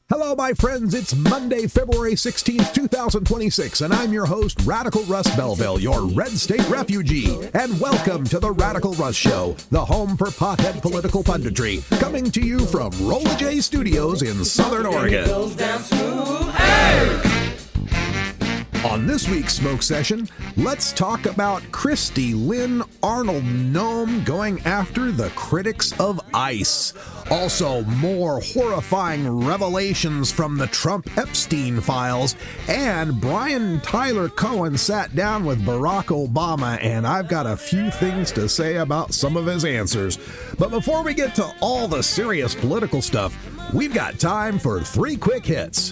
Hello, my friends. It's Monday, February 16th, 2026, and I'm your host, Radical Russ Belville, your Red State refugee. And welcome to the Radical Russ Show, the home for pothead political punditry, coming to you from Rolla J Studios in Southern Oregon. On this week's Smoke Session, let's talk about Christy Lynn Arnold Nome going after the critics of ICE. Also, more horrifying revelations from the Trump-Epstein files, and Brian Tyler Cohen sat down with Barack Obama, and I've got a few things to say about some of his answers. But before we get to all the serious political stuff, we've got time for 3 quick hits.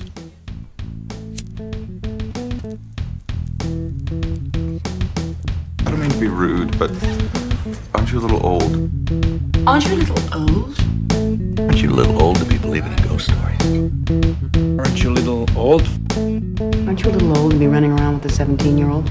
I don't mean to be rude, but aren't you a little old? Aren't you a little old? Aren't you a little old to be believing in ghost stories? Aren't you a little old? Aren't you a little old to be running around with a 17-year-old?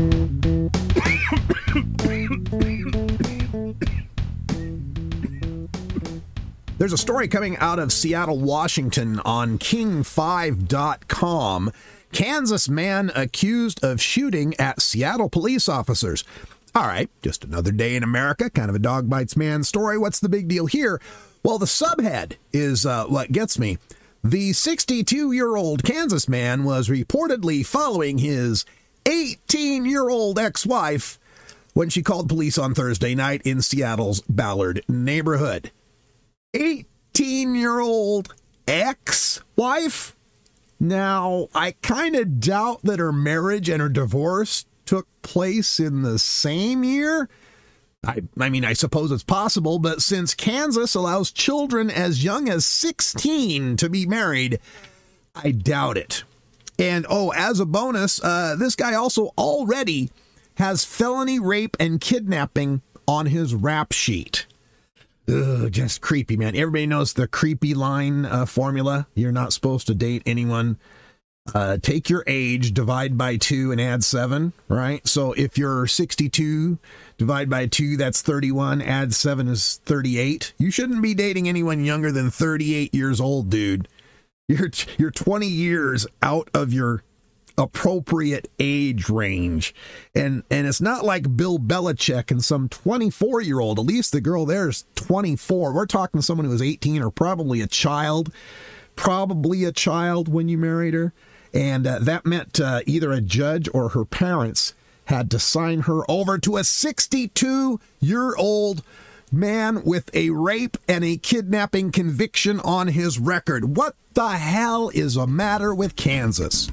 There's a story coming out of Seattle, Washington on King5.com. Kansas man accused of shooting at Seattle police officers. All right, just another day in America, kind of a dog bites man story. What's the big deal here? Well, the subhead is what gets me. The 62-year-old Kansas man was reportedly following his 18-year-old ex-wife when she called police on Thursday night in Seattle's Ballard neighborhood. 18-year-old ex-wife? Now, I kind of doubt that her marriage and her divorce took place in the same year. I mean, I suppose it's possible, but since Kansas allows children as young as 16 to be married, I doubt it. And, as a bonus, this guy also already has felony rape and kidnapping on his rap sheet. Ugh, just creepy, man. Everybody knows the creepy line formula. You're not supposed to date anyone. Take your age, divide by 2, and add 7, right? So if you're 62, divide by 2, that's 31. Add 7 is 38. You shouldn't be dating anyone younger than 38 years old, dude. You're 20 years out of your appropriate age range. And it's not like Bill Belichick and some 24-year-old. At least the girl there's 24. We're talking someone who was 18 or probably a child. Probably a child when you married her. And that meant either a judge or her parents had to sign her over to a 62-year-old man with a rape and a kidnapping conviction on his record. What the hell is the matter with Kansas?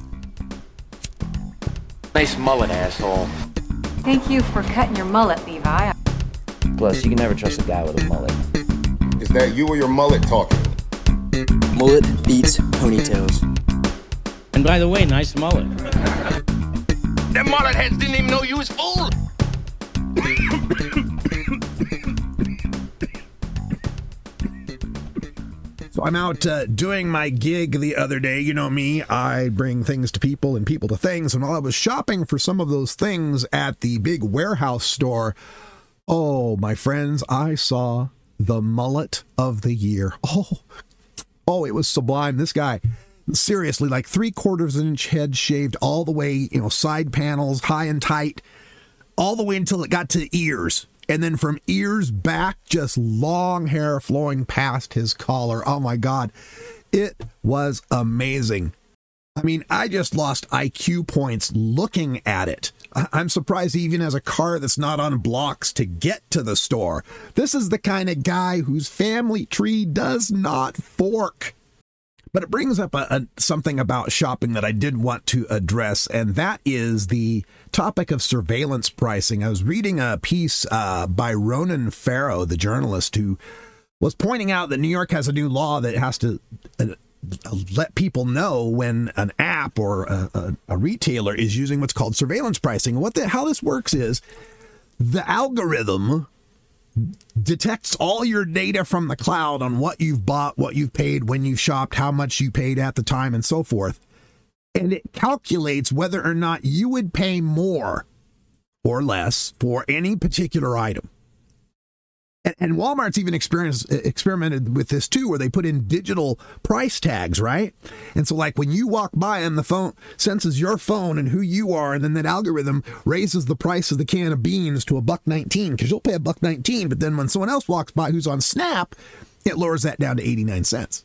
Nice mullet, asshole. Thank you for cutting your mullet, Levi. Plus, you can never trust a guy with a mullet. Is that you or your mullet talking? Mullet beats ponytails. And by the way, nice mullet. Them mullet heads didn't even know you was full. So I'm out doing my gig the other day. You know me, I bring things to people and people to things. And while I was shopping for some of those things at the big warehouse store, my friends, I saw the mullet of the year. Oh, it was sublime. This guy, seriously, like 3/4 inch head shaved all the way, side panels, high and tight, all the way until it got to ears. And then from ears back, just long hair flowing past his collar. Oh my God. It was amazing. I mean, I just lost IQ points looking at it. I'm surprised he even has a car that's not on blocks to get to the store. This is the kind of guy whose family tree does not fork. But it brings up something about shopping that I did want to address, and that is the topic of surveillance pricing. I was reading a piece by Ronan Farrow, the journalist, who was pointing out that New York has a new law that has to let people know when an app or a retailer is using what's called surveillance pricing. How this works is the algorithm detects all your data from the cloud on what you've bought, what you've paid, when you've shopped, how much you paid at the time, and so forth. And it calculates whether or not you would pay more or less for any particular item. And Walmart's even experimented with this too, where they put in digital price tags, right? And so like when you walk by and the phone senses your phone and who you are, and then that algorithm raises the price of the can of beans to $1.19 because you'll pay $1.19. But then when someone else walks by who's on Snap, it lowers that down to 89 cents.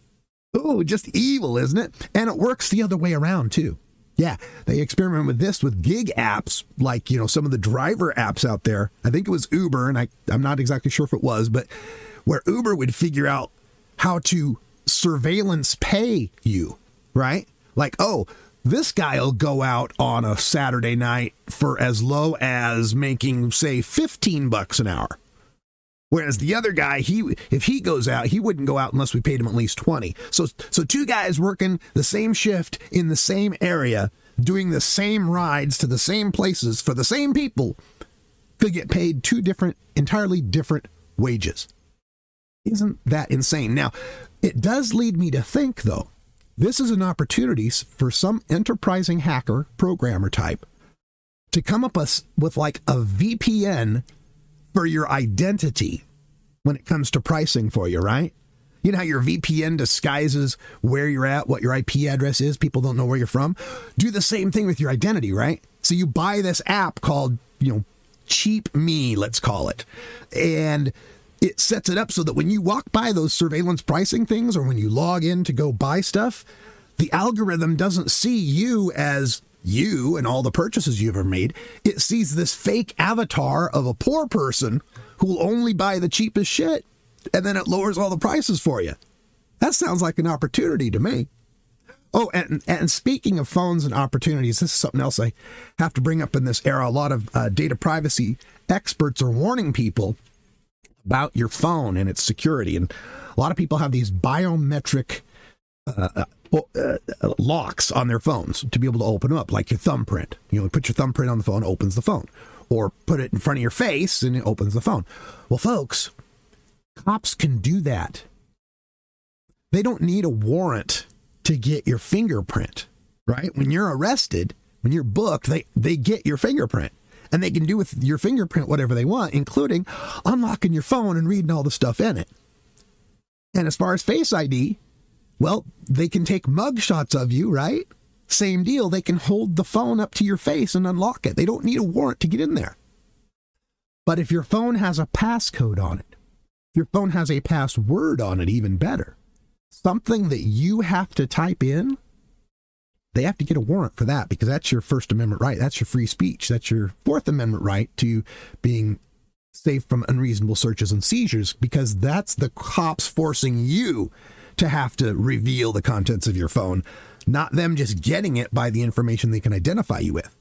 Oh, just evil, isn't it? And it works the other way around too. Yeah, they experiment with this with gig apps, like, some of the driver apps out there. I think it was Uber, and I'm not exactly sure if it was, but where Uber would figure out how to surveillance pay you, right? Like, oh, this guy will go out on a Saturday night for as low as making, say, $15 an hour. Whereas the other guy, if he goes out, he wouldn't go out unless we paid him at least 20. So two guys working the same shift in the same area, doing the same rides to the same places for the same people, could get paid entirely different wages. Isn't that insane? Now, it does lead me to think, though, this is an opportunity for some enterprising hacker, programmer type, to come up with like a VPN for your identity when it comes to pricing for you, right? You know how your VPN disguises where you're at, what your IP address is. People don't know where you're from. Do the same thing with your identity, right? So you buy this app called, Cheap Me, let's call it. And it sets it up so that when you walk by those surveillance pricing things, or when you log in to go buy stuff, the algorithm doesn't see you as you and all the purchases you've ever made. It sees this fake avatar of a poor person who will only buy the cheapest shit, and then it lowers all the prices for you. That sounds like an opportunity to me. Oh, and speaking of phones and opportunities, this is something else I have to bring up in this era. A lot of data privacy experts are warning people about your phone and its security. And a lot of people have these biometric locks on their phones to be able to open them up, like your thumbprint. Put your thumbprint on the phone, opens the phone. Or put it in front of your face and it opens the phone. Well, folks, cops can do that. They don't need a warrant to get your fingerprint, right? When you're arrested, when you're booked, they get your fingerprint. And they can do with your fingerprint whatever they want, including unlocking your phone and reading all the stuff in it. And as far as Face ID, well, they can take mug shots of you, right? Same deal. They can hold the phone up to your face and unlock it. They don't need a warrant to get in there. But if your phone has a passcode on it, if your phone has a password on it, even better, something that you have to type in, they have to get a warrant for that, because that's your First Amendment right. That's your free speech. That's your Fourth Amendment right to being safe from unreasonable searches and seizures, because that's the cops forcing you to have to reveal the contents of your phone, not them just getting it by the information they can identify you with.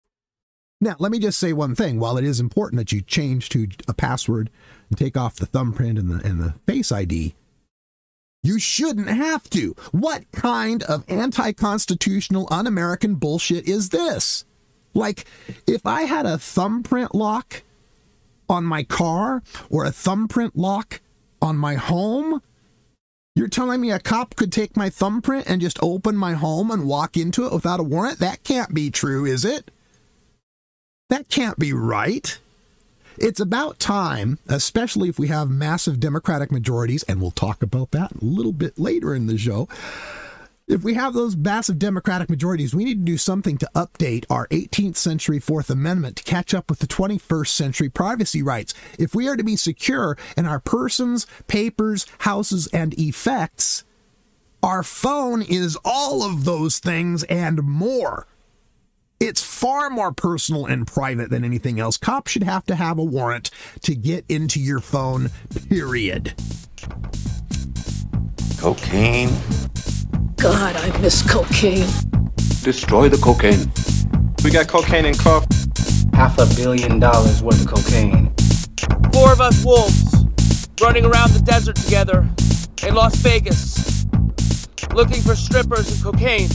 Now, let me just say one thing. While it is important that you change to a password and take off the thumbprint and the Face ID, you shouldn't have to. What kind of anti-constitutional, un-American bullshit is this? Like, if I had a thumbprint lock on my car or a thumbprint lock on my home, you're telling me a cop could take my thumbprint and just open my home and walk into it without a warrant? That can't be true, is it? That can't be right. It's about time, especially if we have massive Democratic majorities, and we'll talk about that a little bit later in the show. If we have those massive Democratic majorities, we need to do something to update our 18th century Fourth Amendment to catch up with the 21st century privacy rights. If we are to be secure in our persons, papers, houses, and effects, our phone is all of those things and more. It's far more personal and private than anything else. Cops should have to have a warrant to get into your phone, period. Cocaine. God, I miss cocaine. Destroy the cocaine. We got cocaine in cuff. $500 million worth of cocaine. 4 of us wolves running around the desert together in Las Vegas, looking for strippers and cocaine.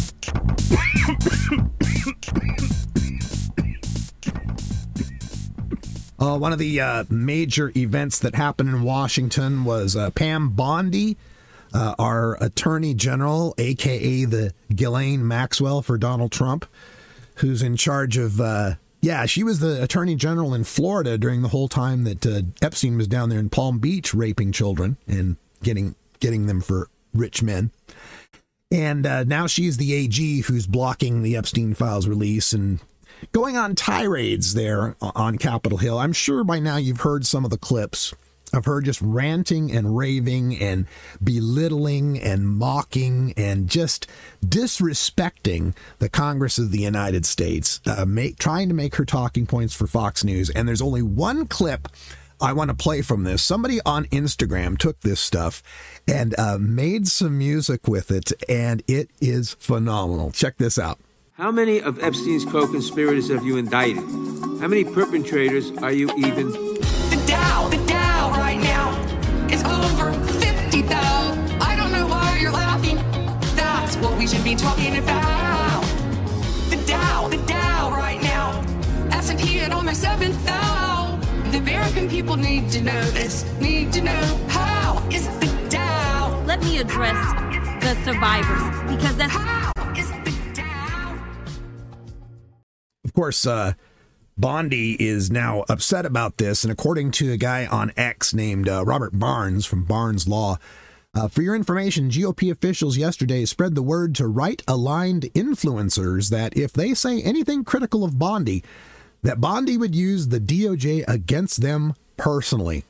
One of the major events that happened in Washington was Pam Bondi, our attorney general, a.k.a. the Ghislaine Maxwell for Donald Trump, who's in charge of Yeah, she was the attorney general in Florida during the whole time that Epstein was down there in Palm Beach raping children and getting them for rich men. And now she's the AG who's blocking the Epstein files release and going on tirades there on Capitol Hill. I'm sure by now you've heard some of the clips of her just ranting and raving and belittling and mocking and just disrespecting the Congress of the United States, trying to make her talking points for Fox News. And there's only one clip I want to play from this. Somebody on Instagram took this stuff and made some music with it, and it is phenomenal. Check this out. How many of Epstein's co-conspirators have you indicted? How many perpetrators are you even? The Dow right now is over 50,000. I don't know why you're laughing. That's what we should be talking about. The Dow right now. S&P at almost 7,000. The American people need to know this. Need to know how is the Dow. Let me address the survivors because that's how is the Dow. Of course, Bondi is now upset about this, and according to a guy on X named Robert Barnes from Barnes Law, for your information, GOP officials yesterday spread the word to right-aligned influencers that if they say anything critical of Bondi, that Bondi would use the DOJ against them personally.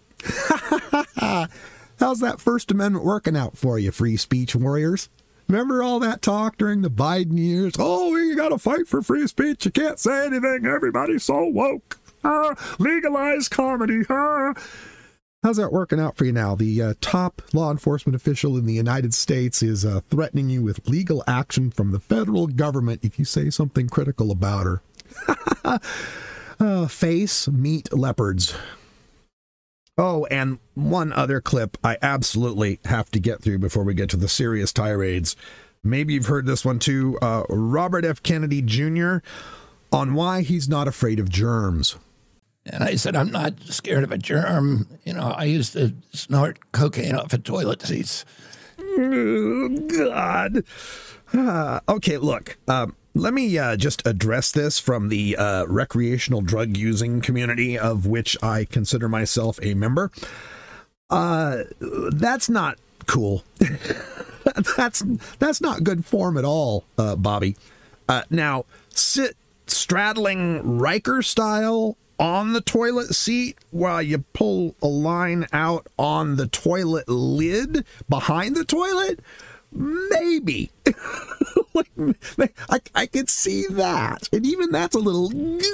How's that First Amendment working out for you, free speech warriors? Remember all that talk during the Biden years? Oh, you got to fight for free speech. You can't say anything. Everybody's so woke. Legalize comedy. How's that working out for you now? The top law enforcement official in the United States is threatening you with legal action from the federal government if you say something critical about her. Face meet leopards. Oh, and one other clip I absolutely have to get through before we get to the serious tirades. Maybe you've heard this one too. Robert F. Kennedy Jr. on why he's not afraid of germs. And I said, I'm not scared of a germ. You know, I used to snort cocaine off of toilet seats. Oh, God. Okay, look. Let me just address this from the recreational drug using community, of which I consider myself a member. That's not cool. That's not good form at all, Bobby. Now, sit straddling Riker style on the toilet seat while you pull a line out on the toilet lid behind the toilet? Maybe. I could see that. And even that's a little...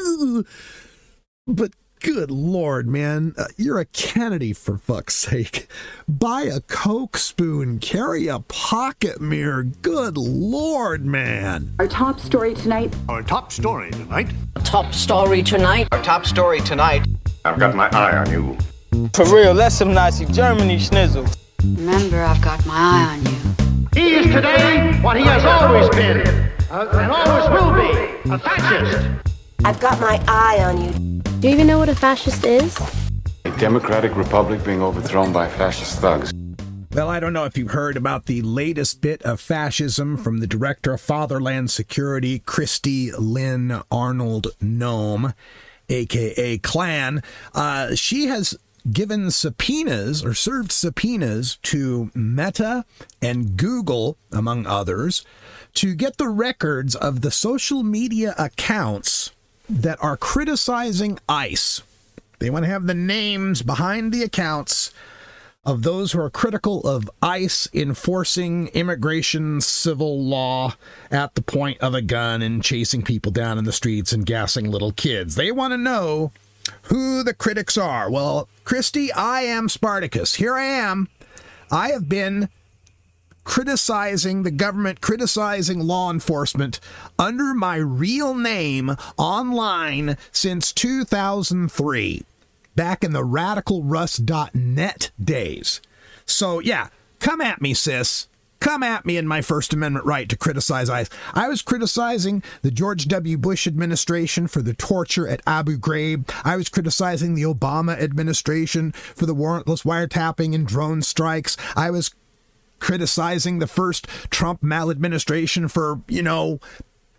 But good Lord, man. You're a Kennedy, for fuck's sake. Buy a Coke spoon. Carry a pocket mirror. Good Lord, man. Our top story tonight. Our top story tonight. Top story tonight. Our top story tonight. I've got my eye on you. For real, that's some Nazi Germany schnizzle. Remember, I've got my eye on you. He is today what he has always been, and always will be, a fascist. I've got my eye on you. Do you even know what a fascist is? A democratic republic being overthrown by fascist thugs. Well, I don't know if you've heard about the latest bit of fascism from the director of Fatherland Security, Christy Lynn Arnold Nome, a.k.a. Klan. She has given subpoenas or served subpoenas to Meta and Google, among others, to get the records of the social media accounts that are criticizing ICE. They want to have the names behind the accounts of those who are critical of ICE enforcing immigration civil law at the point of a gun and chasing people down in the streets and gassing little kids. They want to know who the critics are. Well, Christy, I am Spartacus. Here I am. I have been criticizing the government, criticizing law enforcement under my real name online since 2003, back in the radicalruss.net days. So, yeah, come at me, sis. Come at me in my First Amendment right to criticize ICE. I was criticizing the George W. Bush administration for the torture at Abu Ghraib. I was criticizing the Obama administration for the warrantless wiretapping and drone strikes. I was criticizing the first Trump maladministration for,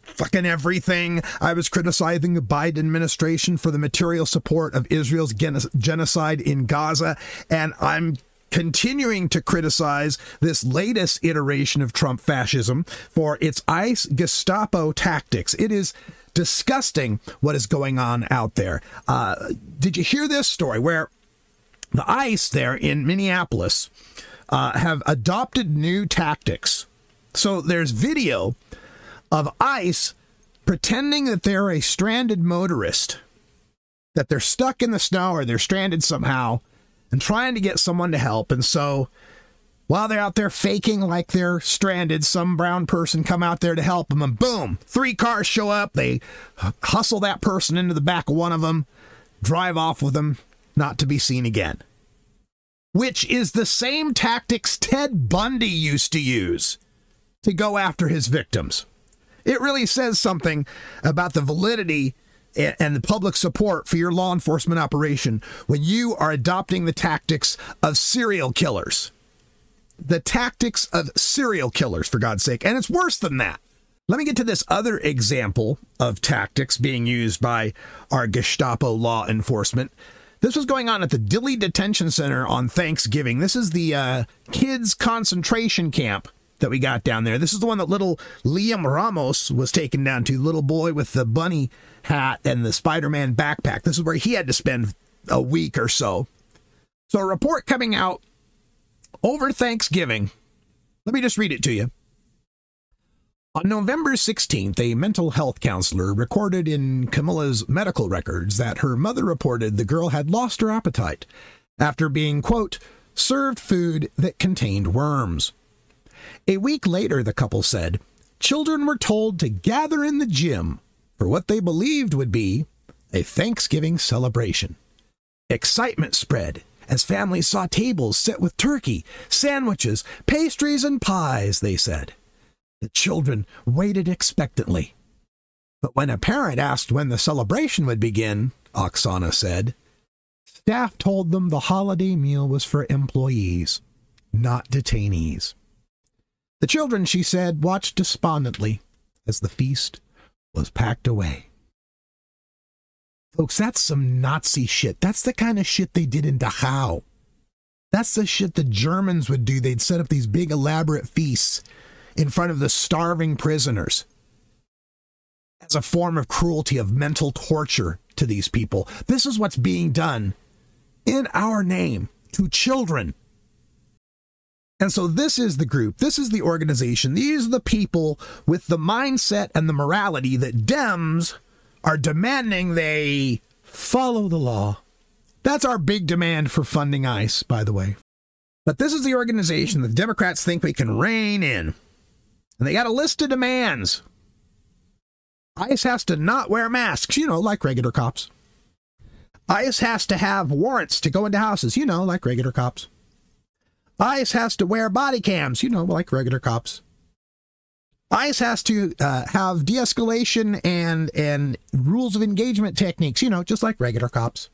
fucking everything. I was criticizing the Biden administration for the material support of Israel's genocide in Gaza, and I'm continuing to criticize this latest iteration of Trump fascism for its ICE Gestapo tactics. It is disgusting what is going on out there. Did you hear this story where the ICE there in Minneapolis have adopted new tactics? So there's video of ICE pretending that they're a stranded motorist, that they're stuck in the snow or they're stranded somehow, and trying to get someone to help. And so while they're out there faking like they're stranded, some brown person come out there to help them, and boom, 3 cars show up. They hustle that person into the back of one of them, drive off with them, not to be seen again. Which is the same tactics Ted Bundy used to use to go after his victims. It really says something about the validity and the public support for your law enforcement operation when you are adopting the tactics of serial killers. The tactics of serial killers, for God's sake. And it's worse than that. Let me get to this other example of tactics being used by our Gestapo law enforcement. This was going on at the Dilley Detention Center on Thanksgiving. This is the kids' concentration camp that we got down there. This is the one that little Liam Ramos was taken down to, little boy with the bunny hat and the Spider-Man backpack. This is where he had to spend a week or so. So a report coming out over Thanksgiving. Let me just read it to you. On November 16th, a mental health counselor recorded in Camilla's medical records that her mother reported the girl had lost her appetite after being, quote, served food that contained worms. A week later, the couple said, children were told to gather in the gym for what they believed would be a Thanksgiving celebration. Excitement spread as families saw tables set with turkey, sandwiches, pastries, and pies, they said. The children waited expectantly. But when a parent asked when the celebration would begin, Oksana said, staff told them the holiday meal was for employees, not detainees. The children, she said, watched despondently as the feast was packed away. Folks, that's some Nazi shit. That's the kind of shit they did in Dachau. That's the shit the Germans would do. They'd set up these big elaborate feasts in front of the starving prisoners as a form of cruelty, of mental torture to these people. This is what's being done in our name to children. And so this is the group, this is the organization, these are the people with the mindset and the morality that Dems are demanding they follow the law. That's our big demand for funding ICE, by the way. But this is the organization that the Democrats think we can rein in. And they got a list of demands. ICE has to not wear masks, like regular cops. ICE has to have warrants to go into houses, like regular cops. ICE has to wear body cams, like regular cops. ICE has to have de-escalation and rules of engagement techniques, just like regular cops.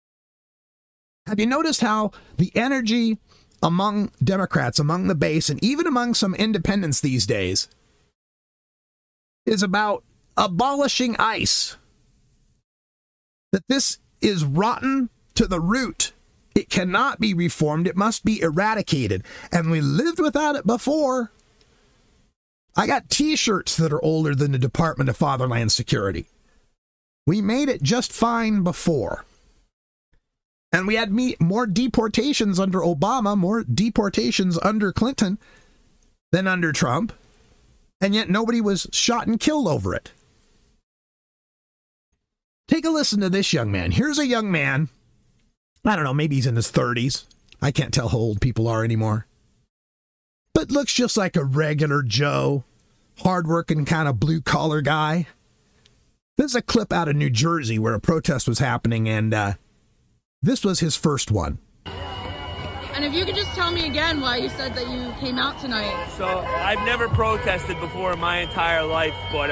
Have you noticed how the energy among Democrats, among the base, and even among some independents these days is about abolishing ICE? That this is rotten to the root. It cannot be reformed. It must be eradicated. And we lived without it before. I got T-shirts that are older than the Department of Fatherland Security. We made it just fine before. And we had more deportations under Obama, more deportations under Clinton than under Trump. And yet nobody was shot and killed over it. Take a listen to this young man. Here's a young man. I don't know, maybe he's in his 30s. I can't tell how old people are anymore. But looks just like a regular Joe, hardworking kind of blue-collar guy. This is a clip out of New Jersey where a protest was happening, and this was his first one. And if you could just tell me again why you said that you came out tonight. So, I've never protested before in my entire life, but,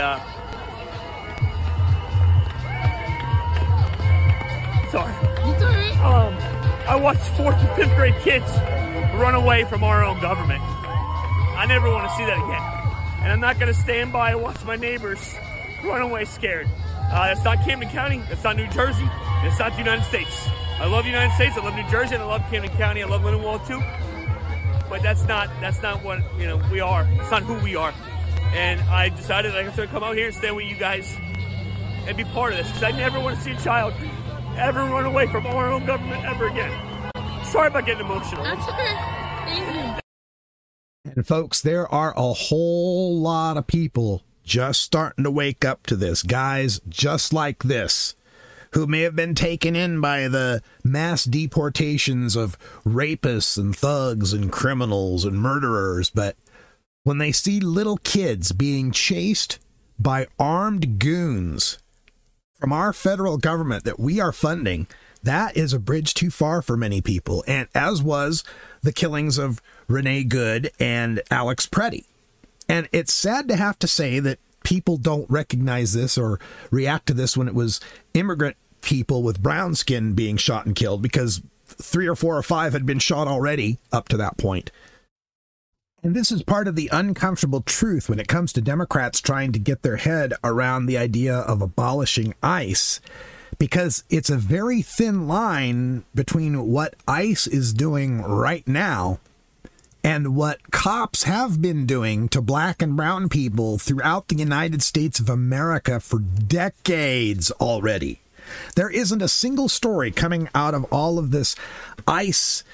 sorry. It's all right. I watched 4th and 5th grade kids run away from our own government. I never want to see that again. And I'm not going to stand by and watch my neighbors run away scared. That's not Camden County. That's not New Jersey. And it's not the United States. I love the United States. I love New Jersey. And I love Camden County. I love Lindenwold too. But that's not what we are. It's not who we are. And I decided I was going to come out here and stand with you guys and be part of this, because I never want to see a child ever run away from our own government ever again. Sorry about getting emotional. That's okay. Thank you. And folks, there are a whole lot of people just starting to wake up to this. Guys just like this, who may have been taken in by the mass deportations of rapists and thugs and criminals and murderers, but when they see little kids being chased by armed goons from our federal government that we are funding, that is a bridge too far for many people, and as was the killings of Renee Good and Alex Preddy. And it's sad to have to say that people don't recognize this or react to this when it was immigrant people with brown skin being shot and killed, because 3 or 4 or 5 had been shot already up to that point. And this is part of the uncomfortable truth when it comes to Democrats trying to get their head around the idea of abolishing ICE, because it's a very thin line between what ICE is doing right now and what cops have been doing to black and brown people throughout the United States of America for decades already. There isn't a single story coming out of all of this ICE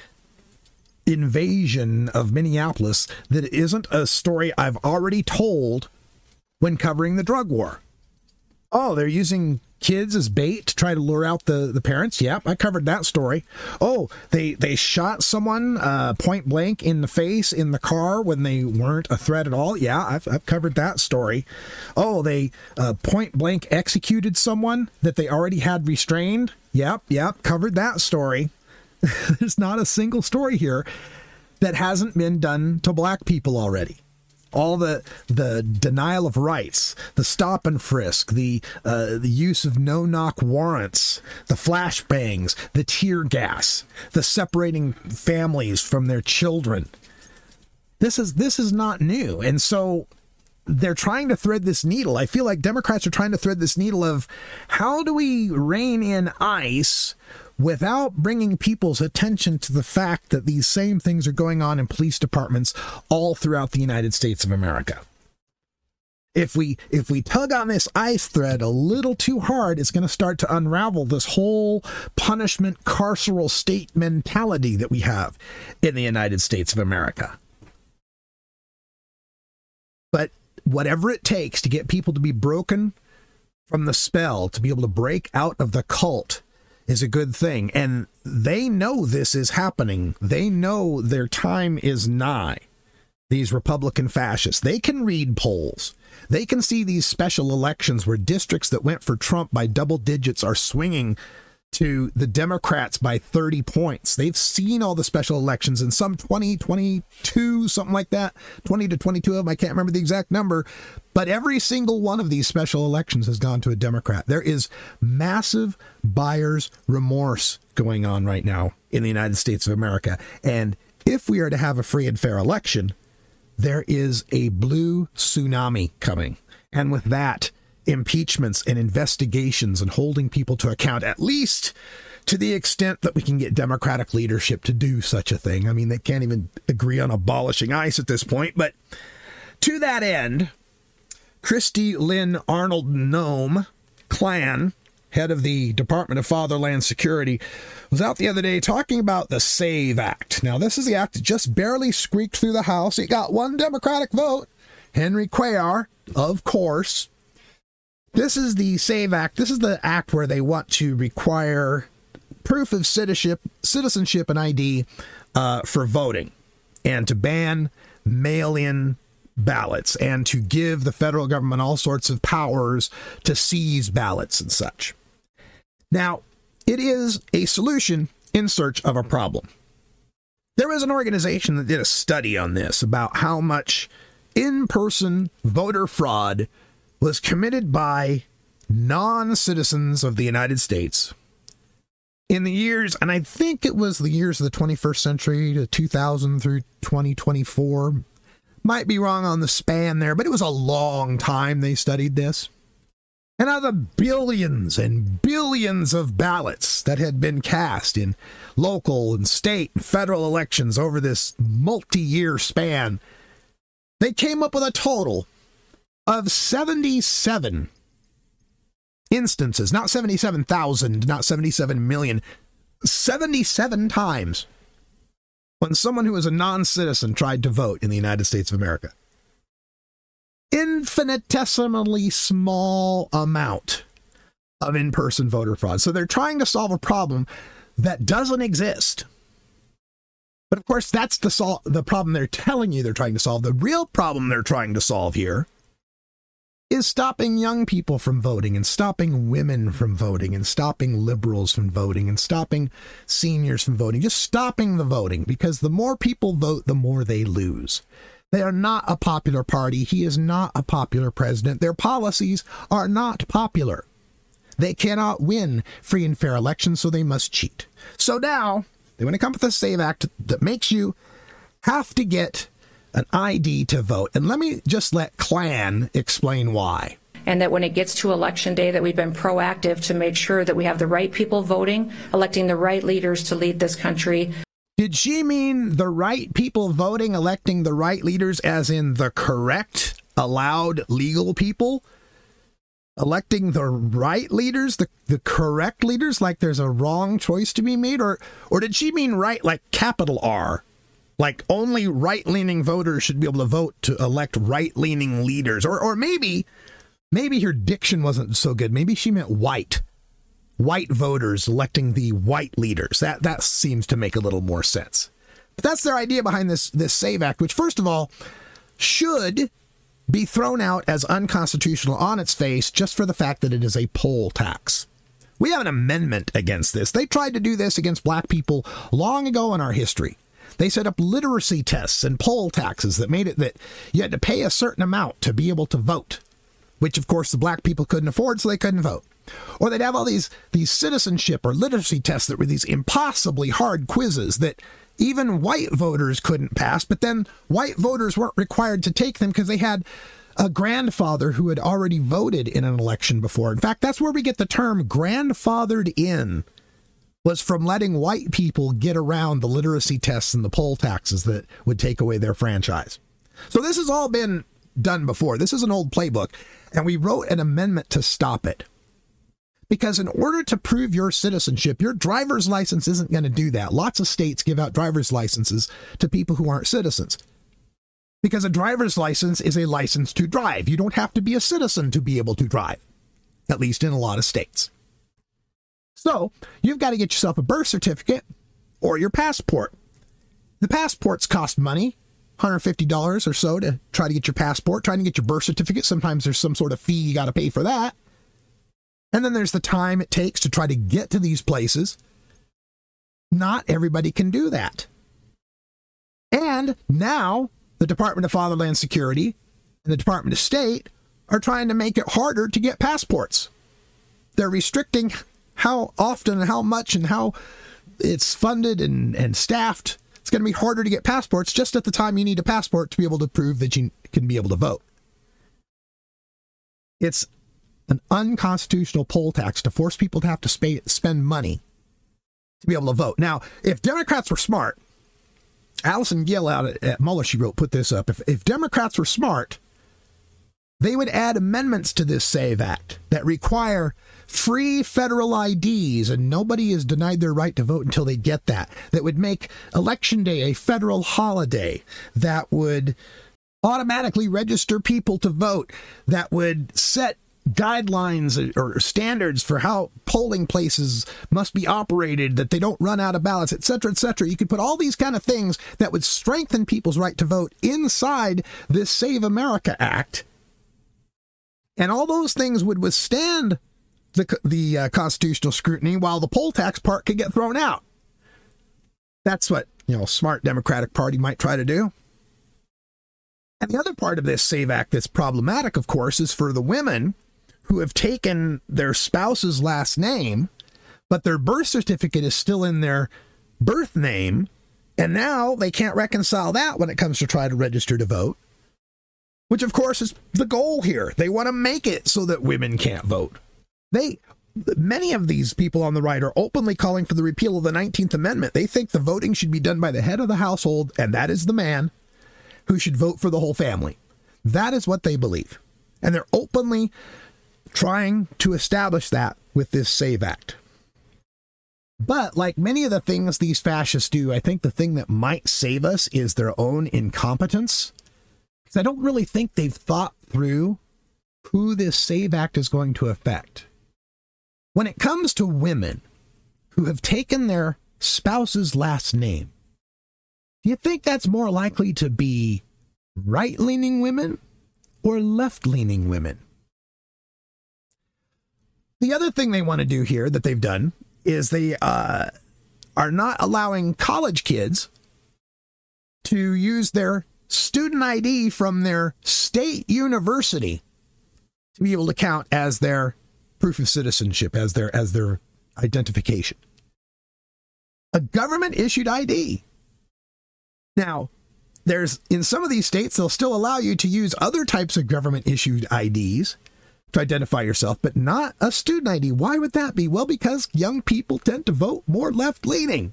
invasion of Minneapolis that isn't a story I've already told when covering the drug war. Oh, they're using kids as bait to try to lure out the parents. Yep, I covered that story. Oh, they shot someone point blank in the face in the car when they weren't a threat at all. Yeah, I've covered that story. Oh, they point blank executed someone that they already had restrained. Yep, covered that story. There's not a single story here that hasn't been done to black people already. All the denial of rights, the stop and frisk, the use of no-knock warrants, the flashbangs, the tear gas, the separating families from their children. This is not new. And so they're trying to thread this needle. I feel like Democrats are trying to thread this needle of how do we rein in ICE without bringing people's attention to the fact that these same things are going on in police departments all throughout the United States of America. If we tug on this ICE thread a little too hard, it's going to start to unravel this whole punishment carceral state mentality that we have in the United States of America. But whatever it takes to get people to be broken from the spell, to be able to break out of the cult, is a good thing. And they know this is happening. They know their time is nigh. These Republican fascists, they can read polls. They can see these special elections where districts that went for Trump by double digits are swinging to the Democrats by 30 points. They've seen all the special elections, and some 20, 22, something like that, 20 to 22 of them, I can't remember the exact number, but every single one of these special elections has gone to a Democrat. There is massive buyer's remorse going on right now in the United States of America, and if we are to have a free and fair election, there is a blue tsunami coming, and with that, impeachments and investigations and holding people to account, at least to the extent that we can get Democratic leadership to do such a thing. I mean, they can't even agree on abolishing ICE at this point. But to that end, Christy Lynn Arnold Nome Clan, head of the Department of Fatherland Security, was out the other day talking about the SAVE Act. Now, this is the act that just barely squeaked through the House. It got one Democratic vote. Henry Cuellar, of course. This is the SAVE Act. This is the act where they want to require proof of citizenship and ID for voting, and to ban mail-in ballots, and to give the federal government all sorts of powers to seize ballots and such. Now, it is a solution in search of a problem. There was an organization that did a study on this about how much in-person voter fraud was committed by non-citizens of the United States in the years, and I think it was the years of the 21st century to 2000 through 2024. Might be wrong on the span there, but it was a long time they studied this. And out of the billions and billions of ballots that had been cast in local and state and federal elections over this multi-year span, they came up with a total of 77 instances, not 77,000, not 77 million, 77 times when someone who was a non-citizen tried to vote in the United States of America. Infinitesimally small amount of in-person voter fraud. So they're trying to solve a problem that doesn't exist. But of course, that's the problem they're telling you they're trying to solve. The real problem they're trying to solve here is stopping young people from voting, and stopping women from voting, and stopping liberals from voting, and stopping seniors from voting. Just stopping the voting, because the more people vote, the more they lose. They are not a popular party. He is not a popular president. Their policies are not popular. They cannot win free and fair elections, so they must cheat. So now they want to come up with a SAVE Act that makes you have to get an ID to vote. And let me just let Clan explain why. And that when it gets to election day, that we've been proactive to make sure that we have the right people voting, electing the right leaders to lead this country. Did she mean the right people voting, electing the right leaders, as in the correct, allowed, legal people? Electing the right leaders, the correct leaders, like there's a wrong choice to be made? Or did she mean right like capital R? Like only right-leaning voters should be able to vote to elect right-leaning leaders? Or maybe her diction wasn't so good. Maybe she meant white voters electing the white leaders. That seems to make a little more sense. But that's their idea behind this SAVE Act, which, first of all, should be thrown out as unconstitutional on its face just for the fact that it is a poll tax. We have an amendment against this. They tried to do this against black people long ago in our history. They set up literacy tests and poll taxes that made it that you had to pay a certain amount to be able to vote, which, of course, the black people couldn't afford, so they couldn't vote. Or they'd have all these citizenship or literacy tests that were these impossibly hard quizzes that even white voters couldn't pass, but then white voters weren't required to take them because they had a grandfather who had already voted in an election before. In fact, that's where we get the term grandfathered in, was from letting white people get around the literacy tests and the poll taxes that would take away their franchise. So this has all been done before. This is an old playbook, and we wrote an amendment to stop it. Because in order to prove your citizenship, your driver's license isn't going to do that. Lots of states give out driver's licenses to people who aren't citizens. Because a driver's license is a license to drive. You don't have to be a citizen to be able to drive, at least in a lot of states. So you've got to get yourself a birth certificate or your passport. The passports cost money, $150 or so to try to get your passport, trying to get your birth certificate. Sometimes there's some sort of fee you got to pay for that. And then there's the time it takes to try to get to these places. Not everybody can do that. And now the Department of Fatherland Security and the Department of State are trying to make it harder to get passports. They're restricting how often and how much and how it's funded and staffed. It's going to be harder to get passports just at the time you need a passport to be able to prove that you can be able to vote. It's an unconstitutional poll tax to force people to have to spend money to be able to vote. Now, if Democrats were smart, Allison Gill out at Mueller, she wrote, put this up. If Democrats were smart, they would add amendments to this SAVE Act that require free federal IDs, and nobody is denied their right to vote until they get that. That would make Election Day a federal holiday. That would automatically register people to vote. That would set guidelines or standards for how polling places must be operated, that they don't run out of ballots, etc., etc. You could put all these kind of things that would strengthen people's right to vote inside this Save America Act. And all those things would withstand the constitutional scrutiny, while the poll tax part could get thrown out. That's what, a smart Democratic Party might try to do. And the other part of this SAVE Act that's problematic, of course, is for the women who have taken their spouse's last name, but their birth certificate is still in their birth name, and now they can't reconcile that when it comes to try to register to vote. which of course is the goal here. They want to make it so that women can't vote. Many of these people on the right are openly calling for the repeal of the 19th Amendment. They think the voting should be done by the head of the household, and that is the man who should vote for the whole family. That is what they believe. And they're openly trying to establish that with this SAVE Act. But like many of the things these fascists do, I think the thing that might save us is their own incompetence. Because I don't really think they've thought through who this SAVE Act is going to affect. When it comes to women who have taken their spouse's last name, do you think that's more likely to be right-leaning women or left-leaning women? The other thing they want to do here that they've done is they are not allowing college kids to use their student ID from their state university to be able to count as their proof of citizenship, as their identification. A government-issued ID. Now, in some of these states, they'll still allow you to use other types of government-issued IDs to identify yourself, but not a student ID. Why would that be? Well, because young people tend to vote more left-leaning.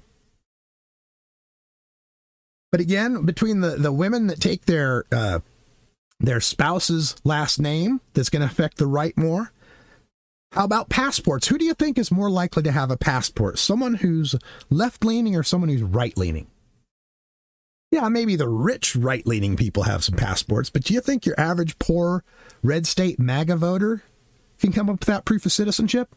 But again, between the women that take their spouse's last name, that's going to affect the right more. How about passports? Who do you think is more likely to have a passport? Someone who's left-leaning or someone who's right-leaning? Yeah, maybe the rich right-leaning people have some passports, but do you think your average poor red state MAGA voter can come up with that proof of citizenship?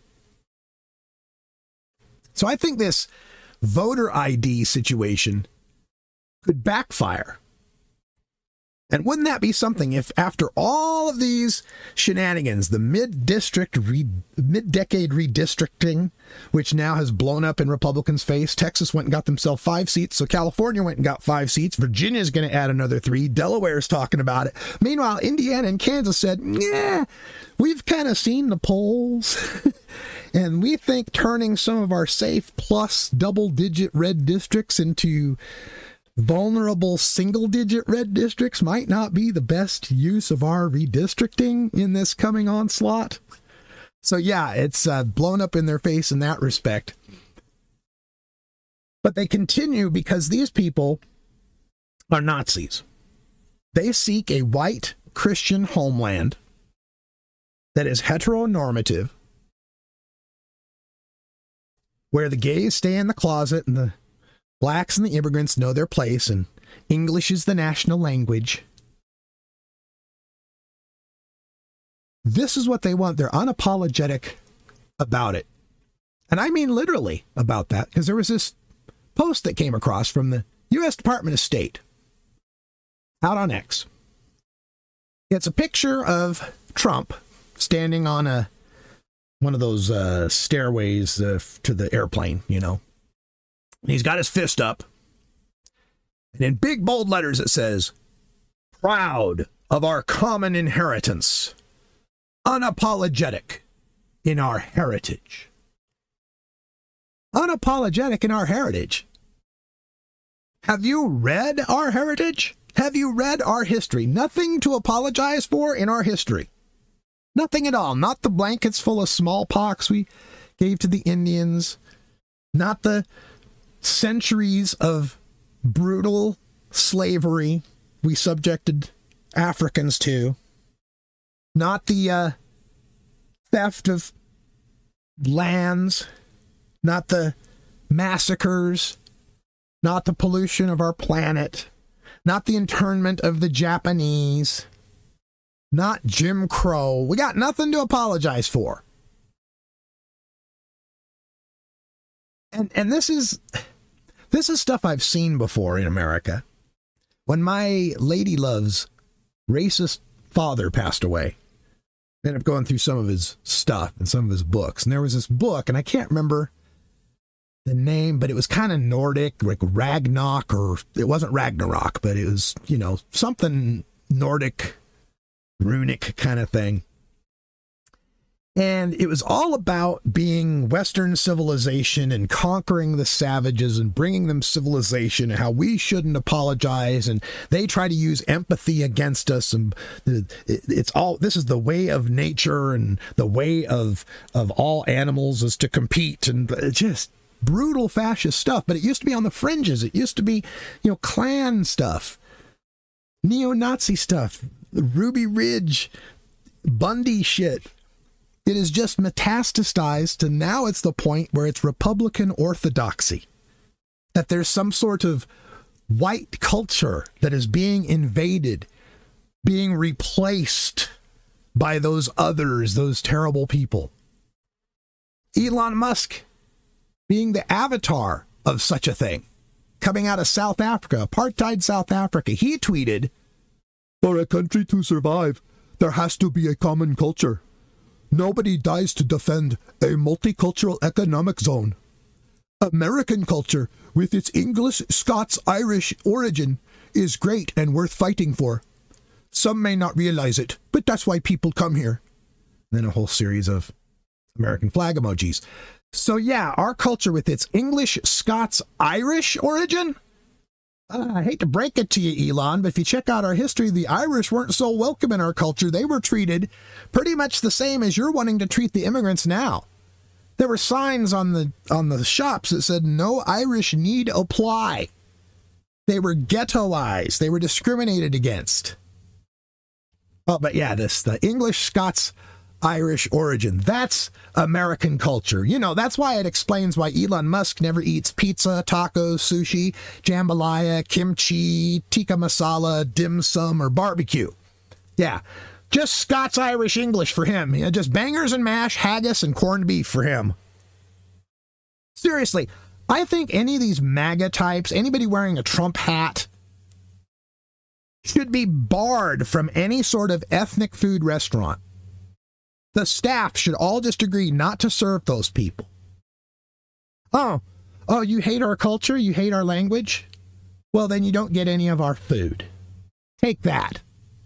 So I think this voter ID situation could backfire. And wouldn't that be something if after all of these shenanigans, the mid-decade redistricting, which now has blown up in Republicans' face, Texas went and got themselves 5 seats, so California went and got 5 seats, Virginia's going to add another 3, Delaware's talking about it. Meanwhile, Indiana and Kansas said, yeah, we've kind of seen the polls, and we think turning some of our safe plus double-digit red districts into vulnerable single-digit red districts might not be the best use of our redistricting in this coming onslaught. So yeah, it's blown up in their face in that respect. But they continue because these people are Nazis. They seek a white Christian homeland that is heteronormative, where the gays stay in the closet and the blacks and the immigrants know their place, and English is the national language. This is what they want. They're unapologetic about it. And I mean literally about that, because there was this post that came across from the U.S. Department of State out on X. It's a picture of Trump standing on one of those stairways to the airplane, you know. He's got his fist up. And in big bold letters it says, "Proud of our common inheritance. Unapologetic in our heritage." Unapologetic in our heritage. Have you read our heritage? Have you read our history? Nothing to apologize for in our history. Nothing at all. Not the blankets full of smallpox we gave to the Indians. Not the centuries of brutal slavery we subjected Africans to. Not the theft of lands. Not the massacres. Not the pollution of our planet. Not the internment of the Japanese. Not Jim Crow. We got nothing to apologize for. And this is stuff I've seen before in America. When my lady love's racist father passed away, I ended up going through some of his stuff and some of his books. And there was this book, and I can't remember the name, but it was kind of Nordic, like Ragnarok, or it wasn't Ragnarok, but it was, you know, something Nordic, runic kind of thing. And it was all about being Western civilization and conquering the savages and bringing them civilization and how we shouldn't apologize. And they try to use empathy against us. And it's all, this is the way of nature and the way of all animals is to compete, and just brutal fascist stuff. But it used to be on the fringes. It used to be, Klan stuff, neo-Nazi stuff, Ruby Ridge, Bundy shit. It is just metastasized to now it's the point where it's Republican orthodoxy. That there's some sort of white culture that is being invaded, being replaced by those others, those terrible people. Elon Musk being the avatar of such a thing. Coming out of South Africa, apartheid South Africa, he tweeted, "For a country to survive, there has to be a common culture. Nobody dies to defend a multicultural economic zone. American culture, with its English, Scots, Irish origin, is great and worth fighting for. Some may not realize it, but that's why people come here." And then a whole series of American flag emojis. So yeah, our culture with its English, Scots, Irish origin, I hate to break it to you, Elon, but if you check out our history, the Irish weren't so welcome in our culture. They were treated pretty much the same as you're wanting to treat the immigrants now. There were signs on the shops that said, "No Irish need apply." They were ghettoized. They were discriminated against. Oh, but yeah, the English, Scots, Irish origin, that's American culture. That's why it explains why Elon Musk never eats pizza, tacos, sushi, jambalaya, kimchi, tikka masala, dim sum, or barbecue. Yeah, just Scots, Irish, English for him. Just bangers and mash, haggis, and corned beef for him. Seriously, I think any of these MAGA types, anybody wearing a Trump hat, should be barred from any sort of ethnic food restaurant. The staff should all just agree not to serve those people. Oh, you hate our culture? You hate our language? Well, then you don't get any of our food. Take that.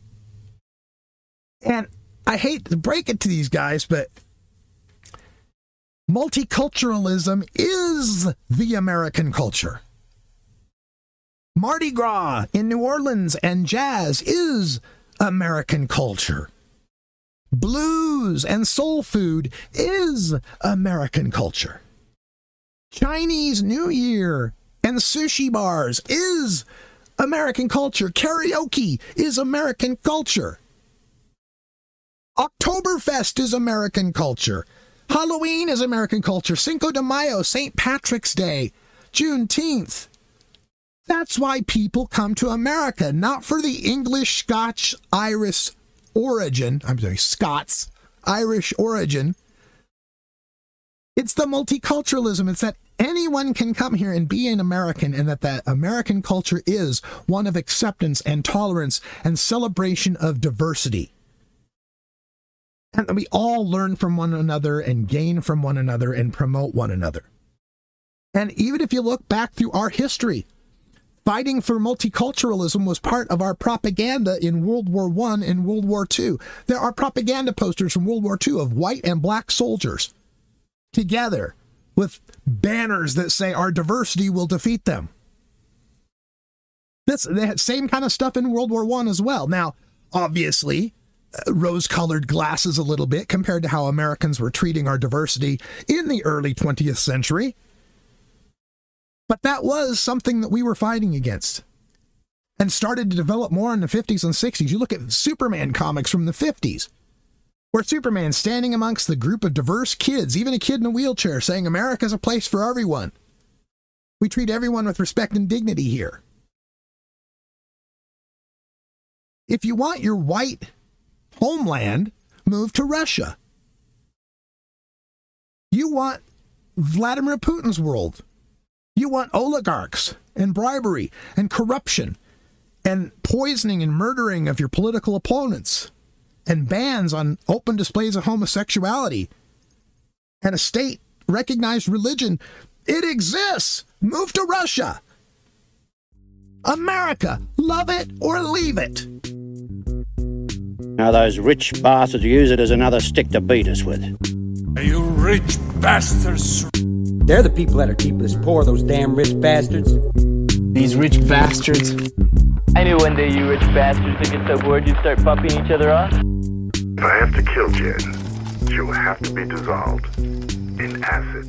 And I hate to break it to these guys, but multiculturalism is the American culture. Mardi Gras in New Orleans and jazz is American culture. Blues and soul food is American culture. Chinese New Year and sushi bars is American culture. Karaoke is American culture. Oktoberfest is American culture. Halloween is American culture. Cinco de Mayo, St. Patrick's Day, Juneteenth. That's why people come to America, not for the English, Scotch, Irish origin. I'm sorry, Scots, Irish origin. It's the multiculturalism. It's that anyone can come here and be an American, and that American culture is one of acceptance and tolerance and celebration of diversity. And we all learn from one another and gain from one another and promote one another. And even if you look back through our history, fighting for multiculturalism was part of our propaganda in World War I and World War II. There are propaganda posters from World War II of white and black soldiers together with banners that say our diversity will defeat them. They had same kind of stuff in World War I as well. Now, obviously, rose-colored glasses a little bit compared to how Americans were treating our diversity in the early 20th century. But that was something that we were fighting against and started to develop more in the 50s and 60s. You look at Superman comics from the 50s, where Superman's standing amongst the group of diverse kids, even a kid in a wheelchair, saying America's a place for everyone. We treat everyone with respect and dignity here. If you want your white homeland, move to Russia. You want Vladimir Putin's world. You want oligarchs and bribery and corruption and poisoning and murdering of your political opponents and bans on open displays of homosexuality and a state-recognized religion. It exists. Move to Russia. America, love it or leave it. Now those rich bastards use it as another stick to beat us with. You rich bastards. They're the people that are keeping us poor, those damn rich bastards. These rich bastards. I knew one day you rich bastards would get so bored you'd start bumping each other off. If I have to kill Jen, she'll have to be dissolved in acid.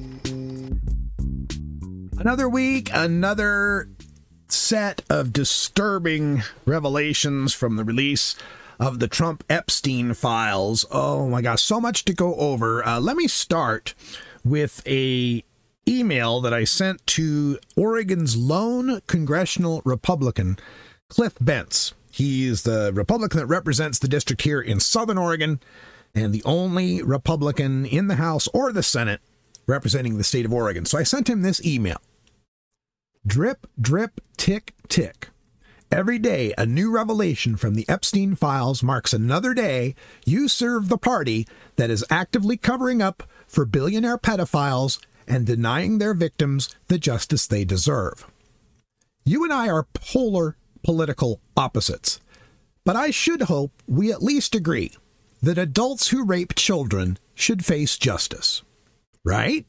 Another week, another set of disturbing revelations from the release of the Trump Epstein files. Oh my gosh, so much to go over. Let me start with a email that I sent to Oregon's lone congressional Republican, Cliff Bentz. He's the Republican that represents the district here in Southern Oregon and the only Republican in the House or the Senate representing the state of Oregon. So I sent him this email. Drip, drip, tick, tick. Every day, a new revelation from the Epstein files marks another day you serve the party that is actively covering up for billionaire pedophiles and denying their victims the justice they deserve. You and I are polar political opposites, but I should hope we at least agree that adults who rape children should face justice. Right?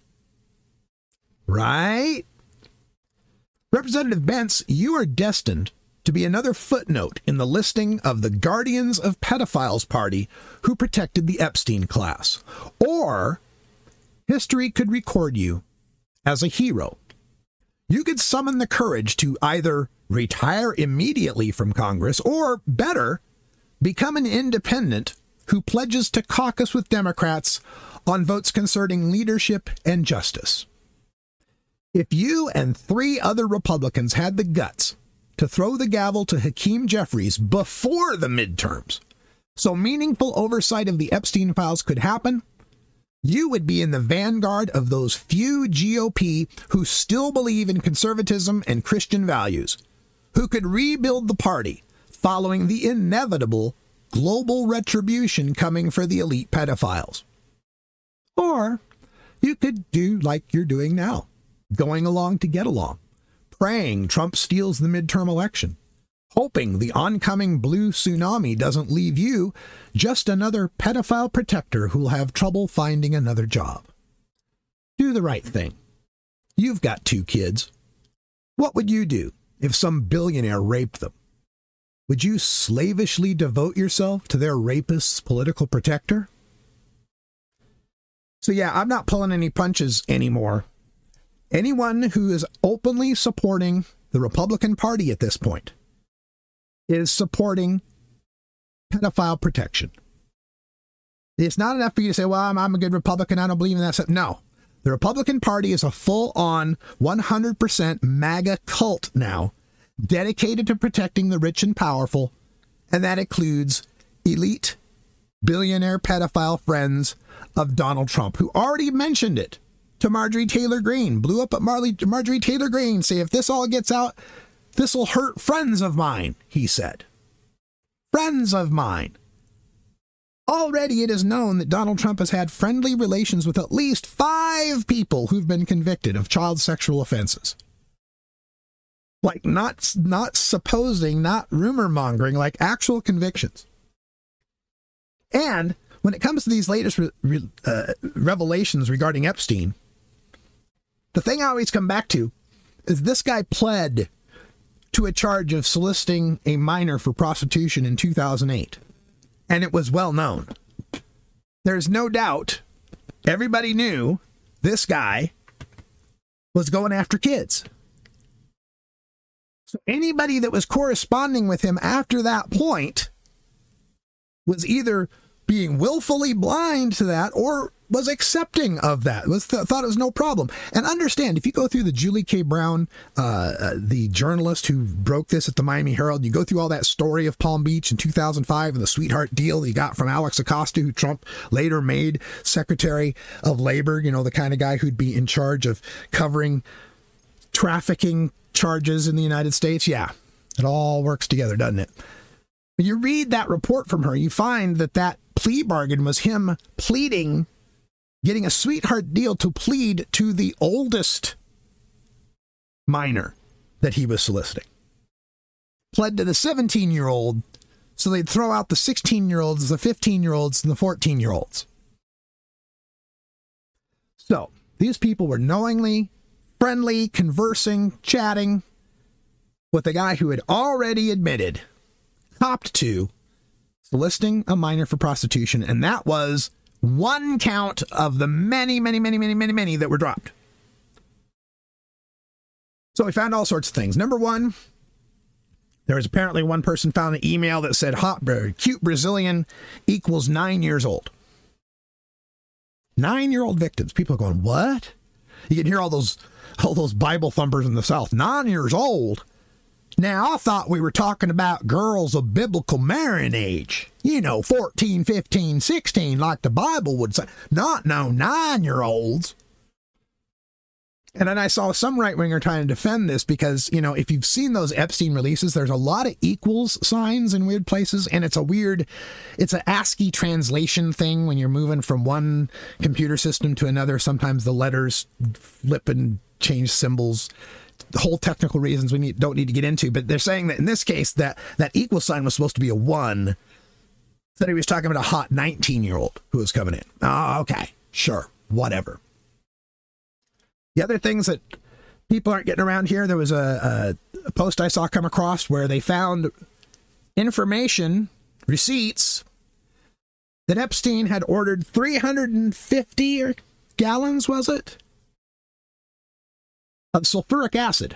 Right? Representative Bentz, you are destined to be another footnote in the listing of the Guardians of Pedophiles party who protected the Epstein class. Or history could record you as a hero. You could summon the courage to either retire immediately from Congress or, better, become an independent who pledges to caucus with Democrats on votes concerning leadership and justice. If you and 3 other Republicans had the guts to throw the gavel to Hakeem Jeffries before the midterms, so meaningful oversight of the Epstein files could happen, you would be in the vanguard of those few GOP who still believe in conservatism and Christian values, who could rebuild the party following the inevitable global retribution coming for the elite pedophiles. Or you could do like you're doing now, going along to get along, praying Trump steals the midterm election, hoping the oncoming blue tsunami doesn't leave you just another pedophile protector who'll have trouble finding another job. Do the right thing. You've got 2 kids. What would you do if some billionaire raped them? Would you slavishly devote yourself to their rapist's political protector? So yeah, I'm not pulling any punches anymore. Anyone who is openly supporting the Republican Party at this point is supporting pedophile protection. It's not enough for you to say, well, I'm a good Republican, I don't believe in that. No. The Republican Party is a full-on 100% MAGA cult now, dedicated to protecting the rich and powerful, and that includes elite billionaire pedophile friends of Donald Trump, who already mentioned it to Marjorie Taylor Greene, blew up at Marjorie Taylor Greene, say, if this all gets out, this will hurt friends of mine, he said. Friends of mine. Already it is known that Donald Trump has had friendly relations with at least 5 people who've been convicted of child sexual offenses. Like not supposing, not rumor mongering, like actual convictions. And when it comes to these latest revelations regarding Epstein, the thing I always come back to is this guy pled to a charge of soliciting a minor for prostitution in 2008. And it was well known. There's no doubt everybody knew this guy was going after kids. So anybody that was corresponding with him after that point was either being willfully blind to that or was accepting of that, thought it was no problem. And understand, if you go through the Julie K. Brown, the journalist who broke this at the Miami Herald, you go through all that story of Palm Beach in 2005 and the sweetheart deal he got from Alex Acosta, who Trump later made Secretary of Labor, you know, the kind of guy who'd be in charge of covering trafficking charges in the United States. Yeah, it all works together, doesn't it? When you read that report from her, you find that plea bargain was him pleading, getting a sweetheart deal to plead to the oldest minor that he was soliciting. Pled to the 17-year-old So they'd throw out the 16-year-olds, the 15-year-olds, and the 14-year-olds. So these people were knowingly, friendly, conversing, chatting with a guy who had already admitted, copped to, soliciting a minor for prostitution, and that was one count of the many that were dropped. So we found all sorts of things. Number one, there was apparently one person found an email that said cute Brazilian equals 9 years old. 9-year-old victims. People are going, what? You can hear all those Bible thumpers in the South. 9 years old? Now, I thought we were talking about girls of biblical marrying age. 14, 15, 16, like the Bible would say. Not no 9-year-olds. And then I saw some right-winger trying to defend this because, if you've seen those Epstein releases, there's a lot of equals signs in weird places, and it's an ASCII translation thing when you're moving from one computer system to another. Sometimes the letters flip and change symbols. The whole technical reasons we don't need to get into, but they're saying that in this case, that equal sign was supposed to be a 1. Said he was talking about a hot 19-year-old who was coming in. Oh, okay, sure, whatever. The other things that people aren't getting around here, there was a post I saw come across where they found information, receipts, that Epstein had ordered 350 gallons, was it? Of sulfuric acid.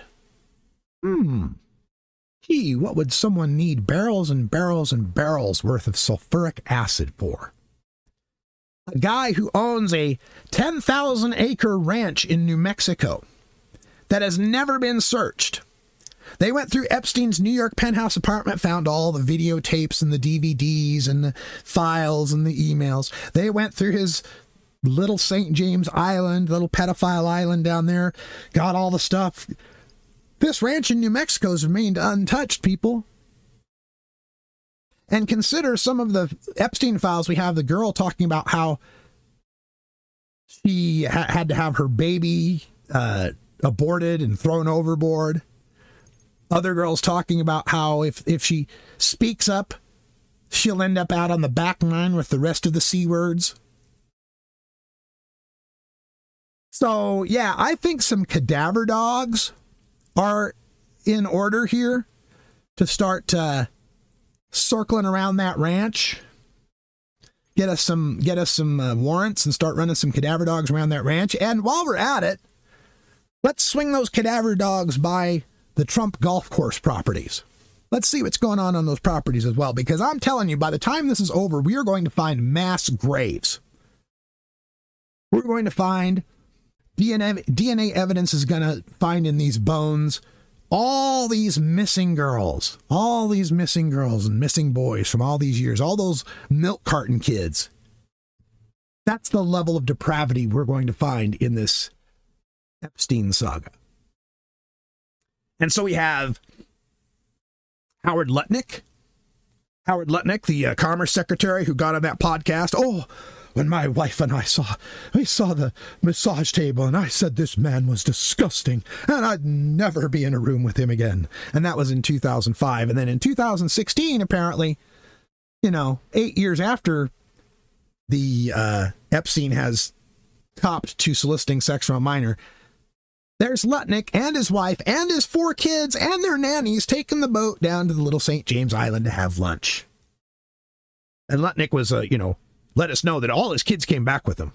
Gee, what would someone need barrels and barrels and barrels worth of sulfuric acid for? A guy who owns a 10,000-acre ranch in New Mexico that has never been searched. They went through Epstein's New York penthouse apartment, found all the videotapes and the DVDs and the files and the emails. They went through his little St. James Island, little pedophile island down there, got all the stuff. This ranch in New Mexico has remained untouched, people. And consider some of the Epstein files. We have the girl talking about how she had to have her baby aborted and thrown overboard. Other girls talking about how if she speaks up, she'll end up out on the back line with the rest of the C words. So, yeah, I think some cadaver dogs are in order here to start circling around that ranch. Get us some warrants and start running some cadaver dogs around that ranch. And while we're at it, let's swing those cadaver dogs by the Trump golf course properties. Let's see what's going on those properties as well, because I'm telling you, by the time this is over, we are going to find mass graves. We're going to find DNA evidence is going to find in these bones all these missing girls and missing boys from all these years, all those milk carton kids. That's the level of depravity we're going to find in this Epstein saga. And so we have Howard Lutnick, the Commerce Secretary who got on that podcast. Oh, when my wife and I saw the massage table, and I said this man was disgusting, and I'd never be in a room with him again. And that was in 2005. And then in 2016, apparently, 8 years after the Epstein has copped to soliciting sex from a minor, there's Lutnick and his wife and his 4 kids and their nannies taking the boat down to the little St. James Island to have lunch. And Lutnick was, let us know that all his kids came back with him.